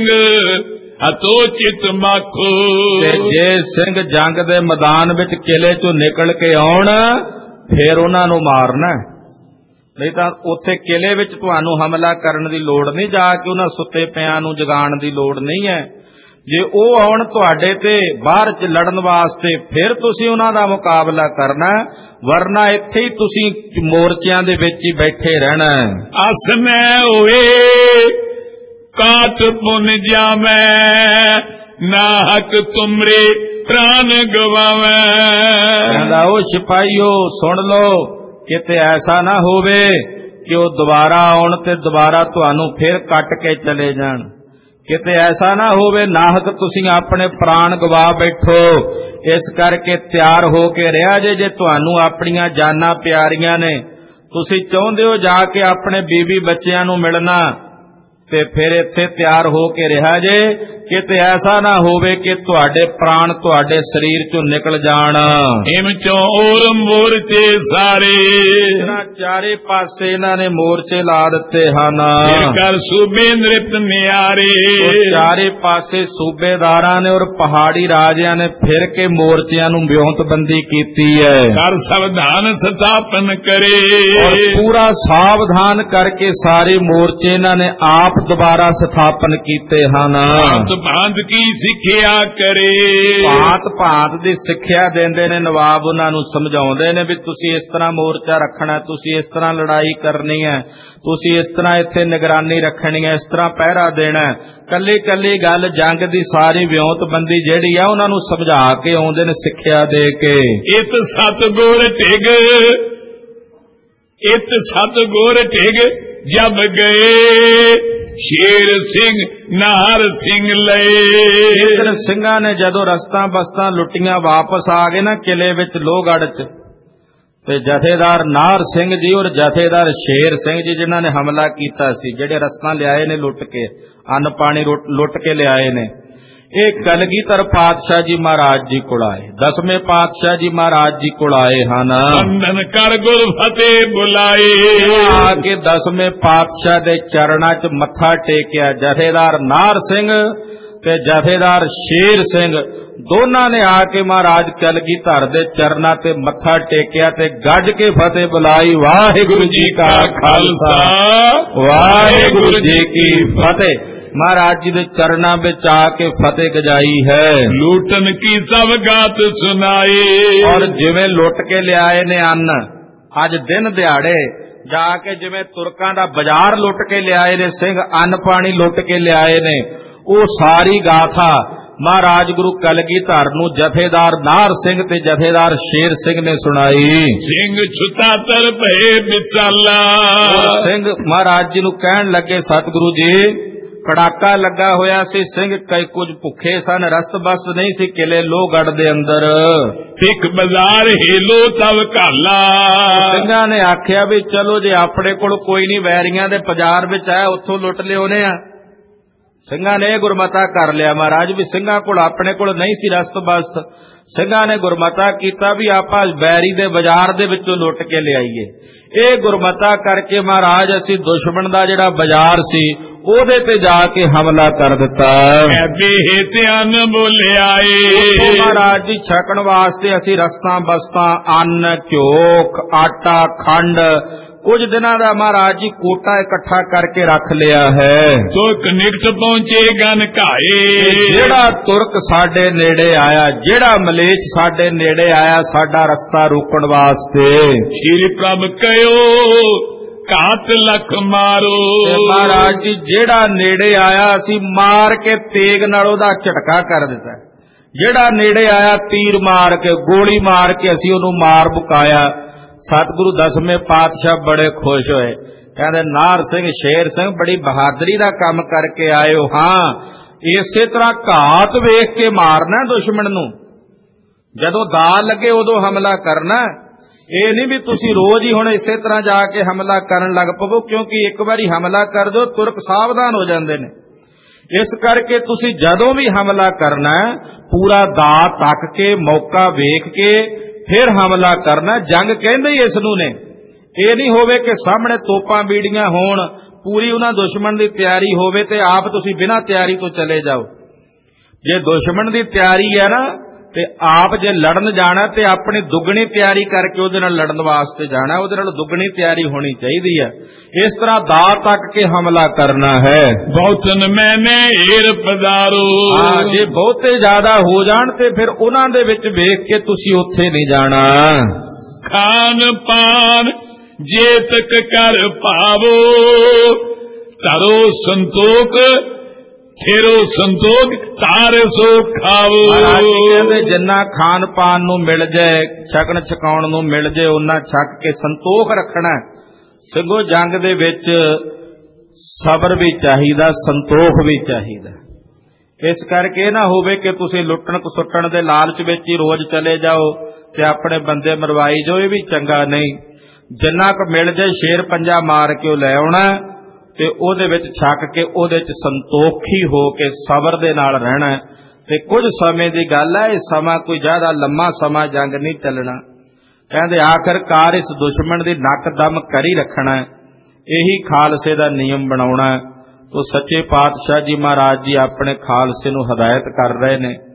ਹਤੋ ਚਿਤ ਮਾਖੋ, ਤੇ ਜੇ ਸਿੰਘ ਜੰਗ ਦੇ ਮੈਦਾਨ ਵਿੱਚ ਕਿਲੇ ਚੋਂ ਨਿਕਲ ਕੇ ਆਉਣ ਫਿਰ ਉਹਨਾਂ ਨੂੰ ਮਾਰਨਾ, ਨਹੀਂ ਤਾਂ ਉੱਥੇ ਕਿਲੇ ਵਿੱਚ ਤੁਹਾਨੂੰ ਹਮਲਾ ਕਰਨ ਦੀ ਲੋੜ ਨਹੀਂ, ਜਾ ਕੇ ਉਹਨਾਂ ਸੁੱਤੇ ਪਿਆਂ ਨੂੰ ਜਗਾਉਣ ਦੀ ਲੋੜ ਨਹੀਂ ਹੈ। ਜੇ ਉਹ ਆਉਣ ਤੁਹਾਡੇ ਤੇ ਬਾਹਰ ਚ ਲੜਨ ਵਾਸਤੇ, ਫਿਰ ਤੁਸੀਂ ਉਹਨਾਂ ਦਾ ਮੁਕਾਬਲਾ ਕਰਨਾ, ਵਰਨਾ ਇੱਥੇ ਹੀ ਤੁਸੀਂ ਮੋਰਚਿਆਂ ਦੇ ਵਿੱਚ ਹੀ ਬੈਠੇ ਰਹਿਣਾ। ਅਸਮੈ ਹੋਏ ਕਾਟ ਪੁਨ ਜਾਵੈ, ਨਾ ਹਕ ਤੁਮਰੇ ਪ੍ਰਾਨ ਗਵਾਵੈ। ਕਹਿੰਦਾ ਉਹ ਸਿਪਾਹੀਓ ਸੁਣ ਲਓ, ਕਿਤੇ ਐਸਾ ਨਾ ਹੋਵੇ ਕਿ ਉਹ ਦੁਬਾਰਾ ਆਉਣ ਤੇ ਦੁਬਾਰਾ ਤੁਹਾਨੂੰ ਫਿਰ ਕੱਟ ਕੇ ਚਲੇ ਜਾਣ। ਕਿਤੇ ਐਸਾ ਨਾ ਹੋਵੇ ਨਾਹਕ ਤੁਸੀਂ ਆਪਣੇ ਪ੍ਰਾਣ ਗਵਾ ਬੈਠੋ। ਇਸ ਕਰਕੇ ਤਿਆਰ ਹੋ ਕੇ ਰਿਹਾ ਜੇ। ਜੇ ਤੁਹਾਨੂੰ ਆਪਣੀਆਂ ਜਾਨਾਂ ਪਿਆਰੀਆਂ ਨੇ, ਤੁਸੀਂ ਚਾਹੁੰਦੇ ਹੋ ਜਾ ਕੇ ਆਪਣੇ ਬੀਬੀ ਬੱਚਿਆਂ ਨੂੰ ਮਿਲਣਾ, ਤੇ ਫਿਰ ਇੱਥੇ ਤਿਆਰ ਹੋ ਕੇ ਰਿਹਾ ਜੇ। ਕਿਤੇ ਐਸਾ ਨਾ ਹੋਵੇ ਕਿ ਤੁਹਾਡੇ ਪ੍ਰਾਣ ਤੁਹਾਡੇ ਸਰੀਰ ਚੋਂ ਨਿਕਲ ਜਾਣ। ਹਿਮ ਚੋਂ ਔਰ ਮੋਰਚੇ ਸਾਰੇ, ਚਾਰੇ ਪਾਸੇ ਇਹਨਾਂ ਨੇ ਮੋਰਚੇ ਲਾ ਦਿੱਤੇ ਹਨ। ਕਰ ਸੂਬੇ ਨ੍ਰਿਤ ਨਿਆਰੇ, ਚਾਰੇ ਪਾਸੇ ਸੂਬੇਦਾਰਾਂ ਨੇ ਔਰ ਪਹਾੜੀ ਰਾਜਿਆਂ ਨੇ ਫਿਰ ਕੇ ਮੋਰਚਿਆਂ ਨੂੰ ਵਿਉਂਤਬੰਦੀ ਕੀਤੀ ਹੈ। ਕਰ ਸਾਵਧਾਨ ਸਥਾਪਨ ਕਰੇ, ਔਰ ਪੂਰਾ ਸਾਵਧਾਨ ਕਰਕੇ ਸਾਰੇ ਮੋਰਚੇ ਇਹਨਾਂ ਨੇ ਆਪ ਦੁਬਾਰਾ ਸਥਾਪਨ ਕੀਤੇ ਹਨ। भांत की सिक्ख्या करे। ਭਾਂਤ ਭਾਂਤ ਦੀ ਸਿੱਖਿਆ ਦਿੰਦੇ ਨੇ ਨਵਾਬ, ਉਹਨਾਂ ਨੂੰ ਸਮਝਾਉਂਦੇ ਨੇ ਵੀ ਤੁਸੀਂ ਇਸ ਤਰ੍ਹਾਂ ਮੋਰਚਾ ਰੱਖਣਾ, ਤੁਸੀਂ ਇਸ ਤਰ੍ਹਾਂ ਲੜਾਈ ਕਰਨੀ ਹੈ, ਤੁਸੀਂ ਇਸ ਤਰ੍ਹਾਂ ਇੱਥੇ ਨਿਗਰਾਨੀ ਰੱਖਣੀ ਹੈ, ਇਸ ਤਰ੍ਹਾਂ ਪਹਿਰਾ ਦੇਣਾ। ਕੱਲੀ ਕੱਲੀ ਗੱਲ ਜੰਗ ਦੀ ਸਾਰੀ ਵਿਉਂਤਬੰਦੀ ਜਿਹੜੀ ਆ ਉਹਨਾਂ ਨੂੰ ਸਮਝਾ ਕੇ ਆਉਂਦੇ ਨੇ, ਸਿੱਖਿਆ ਦੇ ਕੇ। ਇਤ ਸਤਗੁਰ ਢਿਗ, ਇਤ ਸਤਗੁਰ ਢਿਗ ਜਬ ਗਏ, ਸ਼ੇਰ ਸਿੰਘ ਨਾਰ ਸਿੰਘ ਲਏ। ਇਧਰ ਸਿੰਘਾਂ ਨੇ ਜਦੋਂ ਰਸਤਾਂ ਬਸਤਾਂ ਲੁੱਟੀਆਂ ਵਾਪਸ ਆ ਗਏ ਨਾ ਕਿਲੇ ਵਿੱਚ ਲੋਹਗੜ੍ਹ ਚ, ਤੇ ਜਥੇਦਾਰ ਨਾਰ ਸਿੰਘ ਜੀ ਔਰ ਜਥੇਦਾਰ ਸ਼ੇਰ ਸਿੰਘ ਜੀ ਜਿਨ੍ਹਾਂ ਨੇ ਹਮਲਾ ਕੀਤਾ ਸੀ, ਜਿਹੜੇ ਰਸਤਾਂ ਲਿਆਏ ਨੇ ਲੁੱਟ ਕੇ, ਅੰਨ ਪਾਣੀ ਲੁੱਟ ਕੇ ਲਿਆਏ ਨੇ, ਇਹ ਕਲਗੀਧਰ ਪਾਤਸ਼ਾਹ ਜੀ ਮਹਾਰਾਜ ਜੀ ਕੋਲ ਆਏ, 10ਵੇਂ ਪਾਤਸ਼ਾਹ ਜੀ ਮਹਾਰਾਜ ਜੀ ਕੋਲ ਆਏ ਹਨ। ਬੰਦਨ ਕਰ ਗੁਰ ਫਤਿਹ ਬੁਲਾਏ, ਆ ਕੇ 10ਵੇਂ ਪਾਤਸ਼ਾਹ ਦੇ ਚਰਨਾਂ 'ਚ ਮੱਥਾ ਟੇਕਿਆ। ਜਥੇਦਾਰ ਨਾਰ ਸਿੰਘ ਤੇ ਜਥੇਦਾਰ ਸ਼ੇਰ ਸਿੰਘ ਦੋਨਾਂ ਨੇ ਆ ਕੇ ਮਹਾਰਾਜ ਕਲਗੀਧਰ ਦੇ ਚਰਨਾਂ ਤੇ ਮੱਥਾ ਟੇਕਿਆ ਤੇ ਗੱਜ ਕੇ ਫਤਿਹ ਬੁਲਾਈ, ਵਾਹਿਗੁਰੂ ਜੀ ਕਾ ਖਾਲਸਾ ਵਾਹਿਗੁਰੂ ਜੀ ਕੀ ਫਤਿਹ। ਮਹਾਰਾਜ ਜੀ ਦੇ ਚਰਨਾਂ ਵਿੱਚ ਆ ਕੇ ਫਤਿਹ ਗਜਾਈ ਹੈ। ਲੂਟਨ ਕੀ ਸਭ ਗਾਤ ਸੁਣਾਏ, ਔਰ ਜਿਵੇਂ ਲੁੱਟ ਕੇ ਲਿਆਏ ਨੇ ਅੰਨ, ਅੱਜ ਦਿਨ ਦਿਹਾੜੇ ਜਾ ਕੇ ਜਿਵੇਂ ਤੁਰਕਾਂ ਦਾ ਬਾਜ਼ਾਰ ਲੁੱਟ ਕੇ ਲਿਆਏ ਨੇ ਸਿੰਘ, ਅੰਨ ਪਾਣੀ ਲੁੱਟ ਕੇ ਲਿਆਏ ਨੇ, ਉਹ ਸਾਰੀ ਗਾਥਾ ਮਹਾਰਾਜ ਗੁਰੂ ਕਲਗੀਧਰ ਨੂੰ ਜਥੇਦਾਰ ਨਾਰ ਸਿੰਘ ਤੇ ਜਥੇਦਾਰ ਸ਼ੇਰ ਸਿੰਘ ਨੇ ਸੁਣਾਈ। ਸਿੰਘ ਛੁੱਟਾ ਤਰ ਭਏ ਵਿਚਾਲਾ, ਸਿੰਘ ਮਹਾਰਾਜ ਜੀ ਨੂੰ ਕਹਿਣ ਲੱਗੇ, ਸਤਿਗੁਰੂ ਜੀ ਕੜਾਕਾ ਲੱਗਾ ਹੋਇਆ ਸੀ, ਸਿੰਘ ਕਈ ਕੁਝ ਭੁੱਖੇ ਸਨ, ਰਸਤ ਬਸ ਨਹੀਂ ਸੀ ਕਿਲੇ ਲੋਹਗੜ੍ਹ ਦੇ ਅੰਦਰ। ਇੱਕ ਬਾਜ਼ਾਰ ਹਿਲੋ ਤਵ ਘਾਲਾ, ਸਿੰਘਾਂ ਨੇ ਆਖਿਆ ਵੀ ਚਲੋ ਜੇ ਆਪਣੇ ਕੋਲ ਕੋਈ ਨਹੀਂ, ਵੈਰੀਆਂ ਦੇ ਬਾਜ਼ਾਰ ਵਿੱਚ ਆਇਆ ਉੱਥੋਂ ਲੁੱਟ ਲਿਓਨੇ ਆ। ਸਿੰਘਾਂ ਨੇ ਗੁਰਮਤਾ ਕਰ ਲਿਆ ਮਹਾਰਾਜ ਵੀ ਸਿੰਘਾਂ ਕੋਲ ਆਪਣੇ ਕੋਲ ਨਹੀਂ ਸੀ ਰਸਤ ਬਸਤ। ਸਿੰਘਾਂ ਨੇ ਗੁਰਮਤਾ ਕੀਤਾ ਵੀ ਆਪਾਂ ਵੈਰੀ ਦੇ ਬਾਜ਼ਾਰ ਦੇ ਵਿੱਚੋਂ ਲੁੱਟ ਕੇ ਲਿਆਈਏ। ਇਹ ਗੁਰਮਤਾ ਕਰਕੇ ਮਹਾਰਾਜ ਅਸੀਂ ਦੁਸ਼ਮਣ ਦਾ ਜਿਹੜਾ ਬਾਜ਼ਾਰ ਸੀ ਉਹਦੇ ਤੇ ਜਾ ਕੇ ਹਮਲਾ ਕਰ ਦਿੱਤਾ। ਮਹਾਰਾਜ ਜੀ ਛਕਣ ਵਾਸਤੇ ਅਸੀਂ ਰਸਤਾਂ ਬਸਤਾਂ, ਅੰਨ, ਘਿਓ, ਆਟਾ, ਖੰਡ, ਕੁਝ ਦਿਨਾਂ ਦਾ ਮਹਾਰਾਜ ਜੀ ਕੋਟਾ ਇਕੱਠਾ ਕਰਕੇ ਰੱਖ ਲਿਆ ਹੈ। ਤੁਰਕ ਨਿਕਟ ਪਹੁੰਚੇ ਗਨ ਘਾਏ, ਜਿਹੜਾ ਤੁਰਕ ਸਾਡੇ ਨੇੜੇ ਆਇਆ, ਜਿਹੜਾ ਮਲੇਛ ਸਾਡੇ ਨੇੜੇ ਆਇਆ ਸਾਡਾ ਰਸਤਾ ਰੋਕਣ ਵਾਸਤੇ, ਸ਼੍ਰੀ ਪ੍ਰਭ ਕਹਿਓ ਘਾਤ ਲਖ ਮਾਰੋ। ਮਹਾਰਾਜ ਜੀ ਜਿਹੜਾ ਨੇੜੇ ਆਇਆ ਅਸੀਂ ਮਾਰ ਕੇ ਤੇਗ ਨਾਲ ਉਹਦਾ ਝਟਕਾ ਕਰ ਦਿੱਤਾ। ਜਿਹੜਾ ਨੇੜੇ ਆਇਆ ਤੀਰ ਮਾਰ ਕੇ, ਗੋਲੀ ਮਾਰ ਕੇ ਅਸੀਂ ਉਹਨੂੰ ਮਾਰ ਮੁਕਾਇਆ। ਸਤਿਗੁਰੂ 10ਵੇਂ ਪਾਤਸ਼ਾਹ ਬੜੇ ਖੁਸ਼ ਹੋਏ, ਕਹਿੰਦੇ ਨਾਰ ਸਿੰਘ ਸ਼ੇਰ ਸਿੰਘ ਬੜੀ ਬਹਾਦਰੀ ਦਾ ਕੰਮ ਕਰਕੇ ਆਏ ਹੋ। ਹਾਂ, ਇਸੇ ਤਰ੍ਹਾਂ ਘਾਤ ਵੇਖ ਕੇ ਮਾਰਨਾ ਦੁਸ਼ਮਣ ਨੂੰ, ਜਦੋਂ ਦਾ ਲੱਗੇ ਉਦੋਂ ਹਮਲਾ ਕਰਨਾ। ਇਹ ਨਹੀਂ ਵੀ ਤੁਸੀਂ ਰੋਜ਼ ਹੀ ਹੁਣ ਇਸੇ ਤਰ੍ਹਾਂ ਜਾ ਕੇ ਹਮਲਾ ਕਰਨ ਲੱਗ ਪਵੋ, ਕਿਉਂਕਿ ਇੱਕ ਵਾਰੀ ਹਮਲਾ ਕਰ ਦਿਓ ਤੁਰਕ ਸਾਵਧਾਨ ਹੋ ਜਾਂਦੇ ਨੇ। ਇਸ ਕਰਕੇ ਤੁਸੀਂ ਜਦੋਂ ਵੀ ਹਮਲਾ ਕਰਨਾ ਪੂਰਾ ਦਾ ਤੱਕ ਕੇ, ਮੌਕਾ ਵੇਖ ਕੇ ਫਿਰ ਹਮਲਾ ਕਰਨਾ। ਜੰਗ ਕਹਿੰਦੇ ਹੀ ਇਸ ਨੂੰ ਨੇ, ਇਹ ਨਹੀਂ ਹੋਵੇ ਕਿ ਸਾਹਮਣੇ ਤੋਪਾਂ ਬੀੜੀਆਂ ਹੋਣ, ਪੂਰੀ ਉਹਨਾਂ ਦੁਸ਼ਮਣ ਦੀ ਤਿਆਰੀ ਹੋਵੇ ਤੇ ਆਪ ਤੁਸੀਂ ਬਿਨਾਂ ਤਿਆਰੀ ਤੋਂ ਚਲੇ ਜਾਓ। ਜੇ ਦੁਸ਼ਮਣ ਦੀ ਤਿਆਰੀ ਹੈ ਨਾ ਤੇ ਆਪ ਜੇ ਲੜਨ ਜਾਣਾ ਤੇ ਆਪਣੀ ਦੁੱਗਣੀ ਤਿਆਰੀ ਕਰਕੇ ਉਹਦੇ ਨਾਲ ਲੜਨ ਵਾਸਤੇ ਜਾਣਾ, ਉਹਦੇ ਨਾਲ ਦੁੱਗਣੀ ਤਿਆਰੀ ਹੋਣੀ ਚਾਹੀਦੀ ਹੈ। ਇਸ ਤਰ੍ਹਾਂ ਦਾ ਤੱਕ ਕੇ ਹਮਲਾ ਕਰਨਾ ਹੈ। ਬਹੁਤਨ ਮੈਨੇ ਹੀਰ ਪਦਾਰੋ, ਜੇ ਬਹੁਤੇ ਜ਼ਿਆਦਾ ਹੋ ਜਾਣ ਤੇ ਫਿਰ ਉਹਨਾਂ ਦੇ ਵਿੱਚ ਵੇਖ ਕੇ ਤੁਸੀਂ ਉੱਥੇ ਨਹੀਂ ਜਾਣਾ। ਖਾਨ ਪਾਨ ਜੇ ਤੱਕ ਕਰ ਪਾਵੋ, ਤਰੋ ਸੰਤੋਖ ਫੇਰੋ ਸੰਤੋਖ ਤਾਰੇ ਸੋ ਖਾਵੋ। ਕਹਿੰਦੇ ਜਿੰਨਾ ਖਾਣ ਪਾਨ ਨੂੰ ਮਿਲ ਜਾਏ, ਛਕਣ ਛਕਾਉਣ ਨੂੰ ਮਿਲ ਜਾਏ, ਉਹਨਾਂ ਛਕ ਕੇ ਸੰਤੋਖ ਰੱਖਣਾ। ਸਿੰਘੋ ਜੰਗ ਦੇ ਵਿੱਚ ਸਬਰ ਵੀ ਚਾਹੀਦਾ, ਸੰਤੋਖ ਵੀ ਚਾਹੀਦਾ। ਇਸ ਕਰਕੇ ਨਾ ਹੋਵੇ ਕਿ ਤੁਸੀਂ ਲੁੱਟਣ ਖਸੁੱਟਣ ਦੇ ਲਾਲਚ ਵਿੱਚ ਹੀ ਰੋਜ਼ ਚਲੇ ਜਾਓ ਤੇ ਆਪਣੇ ਬੰਦੇ ਮਰਵਾਈ ਜਾਓ, ਇਹ ਵੀ ਚੰਗਾ ਨਹੀਂ। ਜਿੰਨਾ ਕੁ ਮਿਲ ਜਾਏ ਸ਼ੇਰ ਪੰਜਾ ਮਾਰ ਕੇ ਉਹ ਲੈ ਆਉਣਾ ਤੇ ਉਹਦੇ ਵਿੱਚ ਛੱਕ ਕੇ ਉਹਦੇ ਚ ਸੰਤੋਖੀ ਹੋ ਕੇ ਸਬਰ ਦੇ ਨਾਲ ਰਹਿਣਾ। ਤੇ ਕੁਝ ਸਮੇਂ ਦੀ ਗੱਲ ਹੈ, ਇਹ ਸਮਾਂ ਕੋਈ ਜ਼ਿਆਦਾ ਲੰਮਾ ਸਮਾਂ ਜੰਗ ਨਹੀਂ ਚੱਲਣਾ। ਕਹਿੰਦੇ ਆਖਰਕਾਰ ਇਸ ਦੁਸ਼ਮਣ ਦੀ ਨੱਕ ਦਮ ਕਰੀ ਰੱਖਣਾ, ਇਹੀ ਖਾਲਸੇ ਦਾ ਨਿਯਮ ਬਣਾਉਣਾ। ਤੋ ਸੱਚੇ ਪਾਤਸ਼ਾਹ ਜੀ ਮਹਾਰਾਜ ਜੀ ਆਪਣੇ ਖਾਲਸੇ ਨੂੰ ਹਦਾਇਤ ਕਰ ਰਹੇ ਨੇ